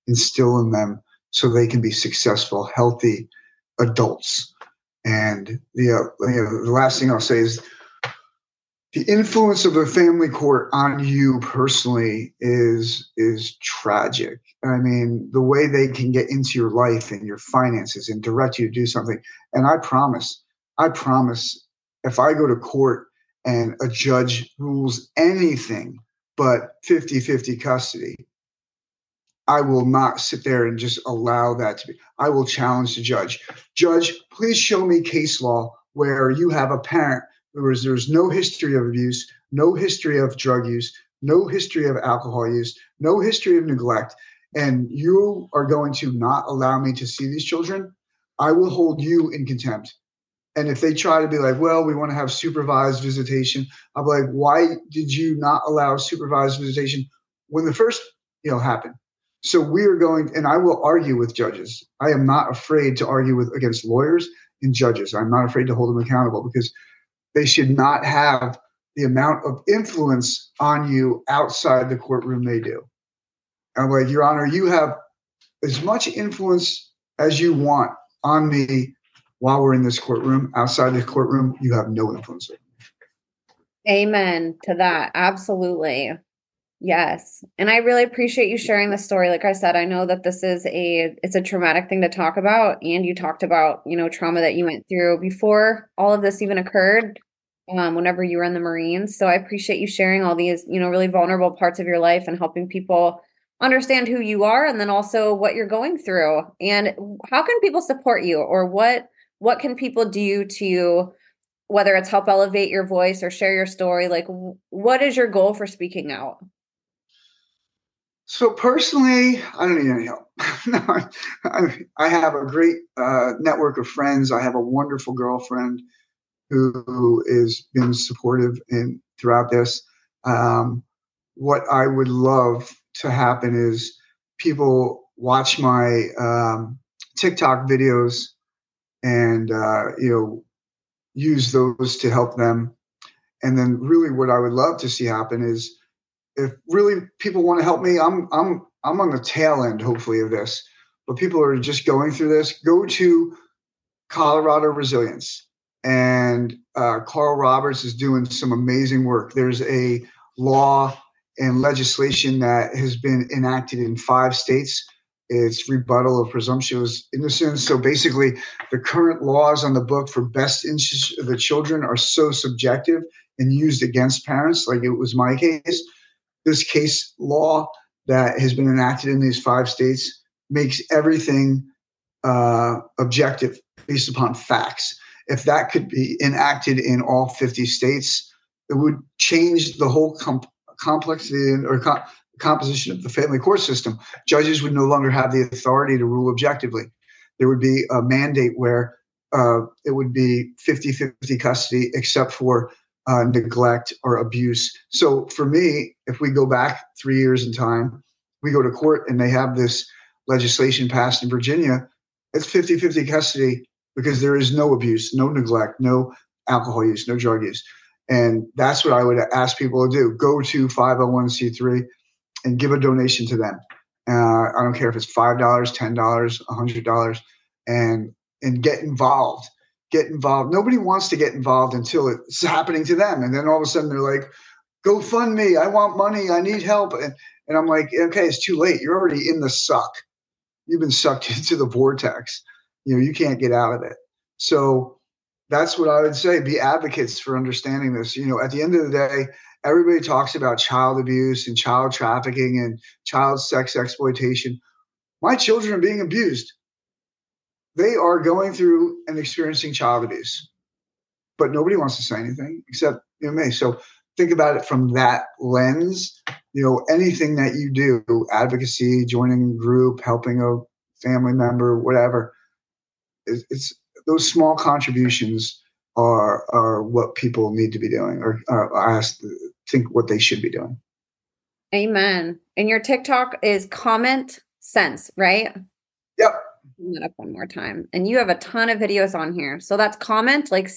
instill in them so they can be successful, healthy adults. And the last thing I'll say is the influence of the family court on you personally is tragic. I mean, the way they can get into your life and your finances and direct you to do something. And I promise, if I go to court and a judge rules anything but 50-50 custody, I will not sit there and just allow that to be. I will challenge the judge. Judge, please show me case law where you have a parent where there's no history of abuse, no history of drug use, no history of alcohol use, no history of neglect, and you are going to not allow me to see these children. I will hold you in contempt. And if they try to be like, well, we want to have supervised visitation, I'll be like, why did you not allow supervised visitation when the first happened? So we are going, and I will argue with judges. I am not afraid to argue against lawyers and judges. I'm not afraid to hold them accountable because they should not have the amount of influence on you outside the courtroom they do. I'm like, Your Honor, you have as much influence as you want on me while we're in this courtroom. Outside the courtroom, you have no influence over me. Amen to that. Absolutely. Yes. And I really appreciate you sharing the story. Like I said, I know that this is it's a traumatic thing to talk about. And you talked about, trauma that you went through before all of this even occurred, whenever you were in the Marines. So I appreciate you sharing all these, really vulnerable parts of your life and helping people understand who you are and then also what you're going through. And how can people support you, or what can people do to, whether it's help elevate your voice or share your story? Like, what is your goal for speaking out? So personally, I don't need any help. No, I have a great network of friends. I have a wonderful girlfriend who has been supportive throughout this. What I would love to happen is people watch my TikTok videos and use those to help them. And then really what I would love to see happen is if really people want to help me, I'm on the tail end, hopefully, of this. But people are just going through this. Go to Colorado Resilience, and Carl Roberts is doing some amazing work. There's a law and legislation that has been enacted in 5 states. It's rebuttal of presumptuous innocence. So basically, the current laws on the book for best interests of the children are so subjective and used against parents, like it was my case. This case law that has been enacted in these 5 states makes everything objective based upon facts. If that could be enacted in all 50 states, it would change the whole complexity or composition of the family court system. Judges would no longer have the authority to rule objectively. There would be a mandate where it would be 50-50 custody except for neglect or abuse. So for me, if we go back 3 years in time, we go to court and they have this legislation passed in Virginia, it's 50-50 custody because there is no abuse, no neglect, no alcohol use, no drug use. And that's what I would ask people to do. Go to 501c3 and give a donation to them. I don't care if it's $5, $10, $100, and get involved. Get involved. Nobody wants to get involved until it's happening to them. And then all of a sudden they're like, go fund me. I want money. I need help. And I'm like, okay, it's too late. You're already in the suck. You've been sucked into the vortex. You can't get out of it. So that's what I would say. Be advocates for understanding this. At the end of the day, everybody talks about child abuse and child trafficking and child sex exploitation. My children are being abused. They are going through and experiencing child abuse, but nobody wants to say anything except me. So think about it from that lens. Anything that you do, advocacy, joining a group, helping a family member, whatever, it's those small contributions are what people need to be doing, or I think what they should be doing. Amen. And your TikTok is Comment Sense, right? Yep. That up one more time. And you have a ton of videos on here. So that's comment, like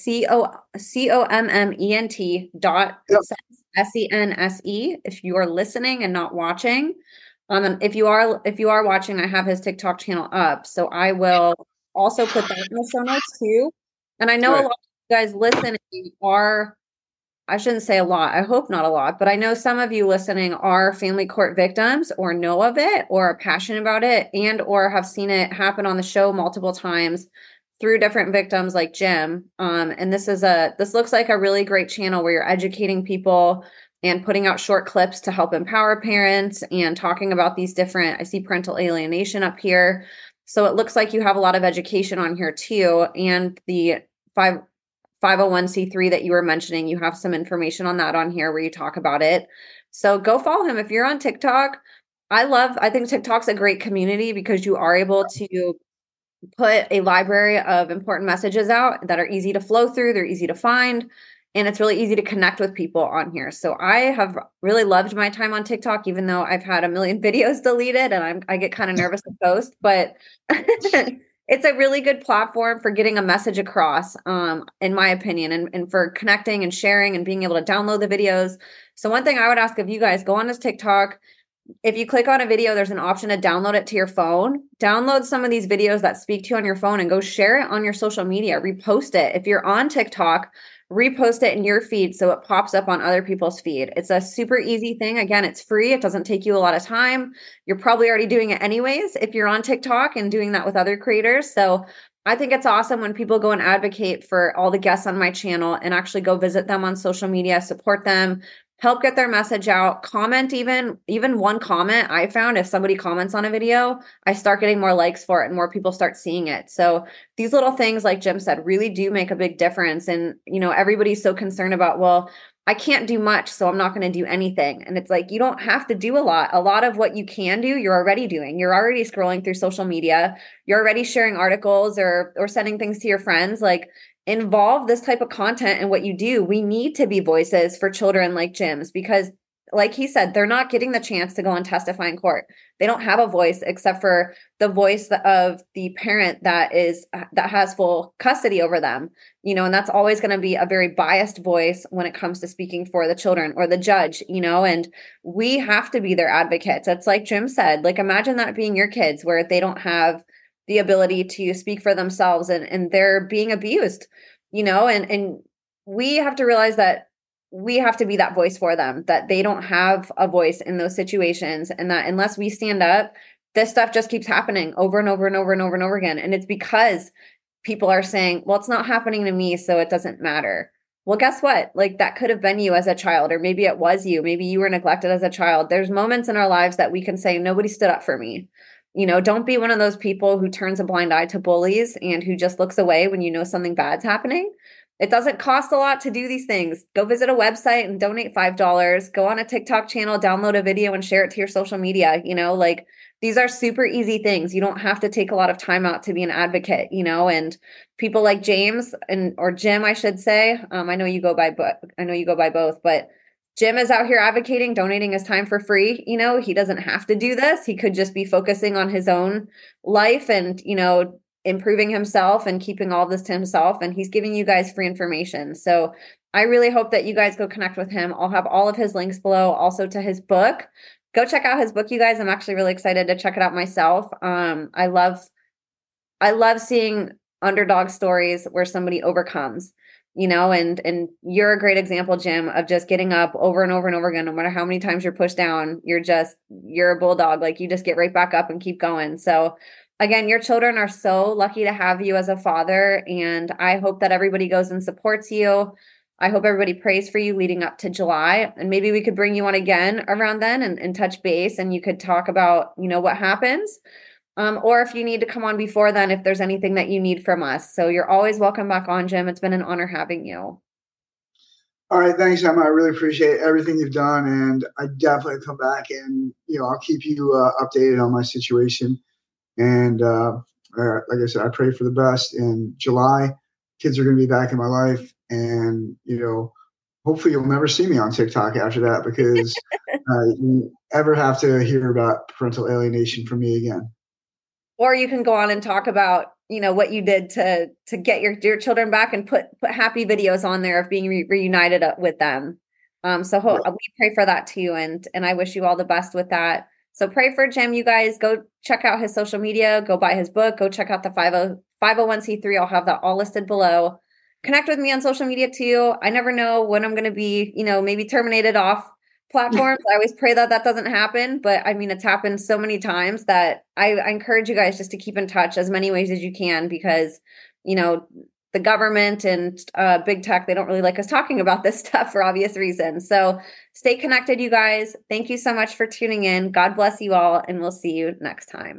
COMMENT .sense, SENSE, if you are listening and not watching. If you are watching, I have his TikTok channel up, so I will also put that in the show notes too. And I know a Right. lot of you guys listening are, I shouldn't say a lot, I hope not a lot, but I know some of you listening are family court victims or know of it or are passionate about it and or have seen it happen on the show multiple times through different victims like Jim. And this looks like a really great channel where you're educating people and putting out short clips to help empower parents and talking about these different, I see parental alienation up here. So it looks like you have a lot of education on here too. And the five 501(c)(3) that you were mentioning, you have some information on that on here where you talk about it. So go follow him if you're on TikTok. I think TikTok's a great community because you are able to put a library of important messages out that are easy to flow through, they're easy to find, and it's really easy to connect with people on here. So I have really loved my time on TikTok, even though I've had a million videos deleted and I get kind of nervous to post, but it's a really good platform for getting a message across, in my opinion, and for connecting and sharing and being able to download the videos. So one thing I would ask of you guys, go on this TikTok. If you click on a video, there's an option to download it to your phone. Download some of these videos that speak to you on your phone and go share it on your social media. Repost it. If you're on TikTok, repost it in your feed so it pops up on other people's feed. It's a super easy thing. Again, it's free. It doesn't take you a lot of time. You're probably already doing it anyways if you're on TikTok and doing that with other creators. So I think it's awesome when people go and advocate for all the guests on my channel and actually go visit them on social media, support them, help get their message out, comment. Even one comment, I found if somebody comments on a video, I start getting more likes for it and more people start seeing it. So these little things, like Jim said, really do make a big difference. And everybody's so concerned about, well, I can't do much, so I'm not going to do anything. And it's like, you don't have to do a lot. A lot of what you can do, you're already doing. You're already scrolling through social media. You're already sharing articles or sending things to your friends. Like, involve this type of content in what you do. We need to be voices for children like Jim's because, like he said, they're not getting the chance to go and testify in court. They don't have a voice except for the voice of the parent that has full custody over them. And that's always going to be a very biased voice when it comes to speaking for the children or the judge, and we have to be their advocates. It's like Jim said, like imagine that being your kids where they don't have the ability to speak for themselves and they're being abused, and we have to realize that we have to be that voice for them, that they don't have a voice in those situations, and that unless we stand up, this stuff just keeps happening over and over and over and over and over again. And it's because people are saying, well, it's not happening to me, so it doesn't matter. Well, guess what? Like that could have been you as a child, or maybe it was you. Maybe you were neglected as a child. There's moments in our lives that we can say, nobody stood up for me. Don't be one of those people who turns a blind eye to bullies and who just looks away when something bad's happening. It doesn't cost a lot to do these things. Go visit a website and donate $5. Go on a TikTok channel, download a video and share it to your social media. Like these are super easy things. You don't have to take a lot of time out to be an advocate, and people like James or Jim, I should say. I know you go by both, but Jim is out here advocating, donating his time for free. He doesn't have to do this. He could just be focusing on his own life and, improving himself and keeping all this to himself. And he's giving you guys free information. So I really hope that you guys go connect with him. I'll have all of his links below, also to his book. Go check out his book, you guys. I'm actually really excited to check it out myself. I love seeing underdog stories where somebody overcomes. And you're a great example, Jim, of just getting up over and over and over again. No matter how many times you're pushed down, you're a bulldog. Like you just get right back up and keep going. So again, your children are so lucky to have you as a father. And I hope that everybody goes and supports you. I hope everybody prays for you leading up to July. And maybe we could bring you on again around then and touch base and you could talk about, what happens. Or if you need to come on before then, if there's anything that you need from us. So you're always welcome back on, Jim. It's been an honor having you. All right. Thanks, Emma. I really appreciate everything you've done. And I definitely come back and, I'll keep you updated on my situation. And like I said, I pray for the best in July. Kids are going to be back in my life. And, hopefully you'll never see me on TikTok after that because you ever have to hear about parental alienation from me again. Or you can go on and talk about, what you did to get your children back and put happy videos on there of being reunited with them. So we pray for that too. And I wish you all the best with that. So pray for Jim, you guys. Go check out his social media, go buy his book, go check out the 501c3. I'll have that all listed below. Connect with me on social media too. I never know when I'm going to be, maybe terminated off platforms. I always pray that doesn't happen, but I mean, it's happened so many times that I encourage you guys just to keep in touch as many ways as you can, because, the government and big tech, they don't really like us talking about this stuff for obvious reasons. So stay connected, you guys. Thank you so much for tuning in. God bless you all, and we'll see you next time.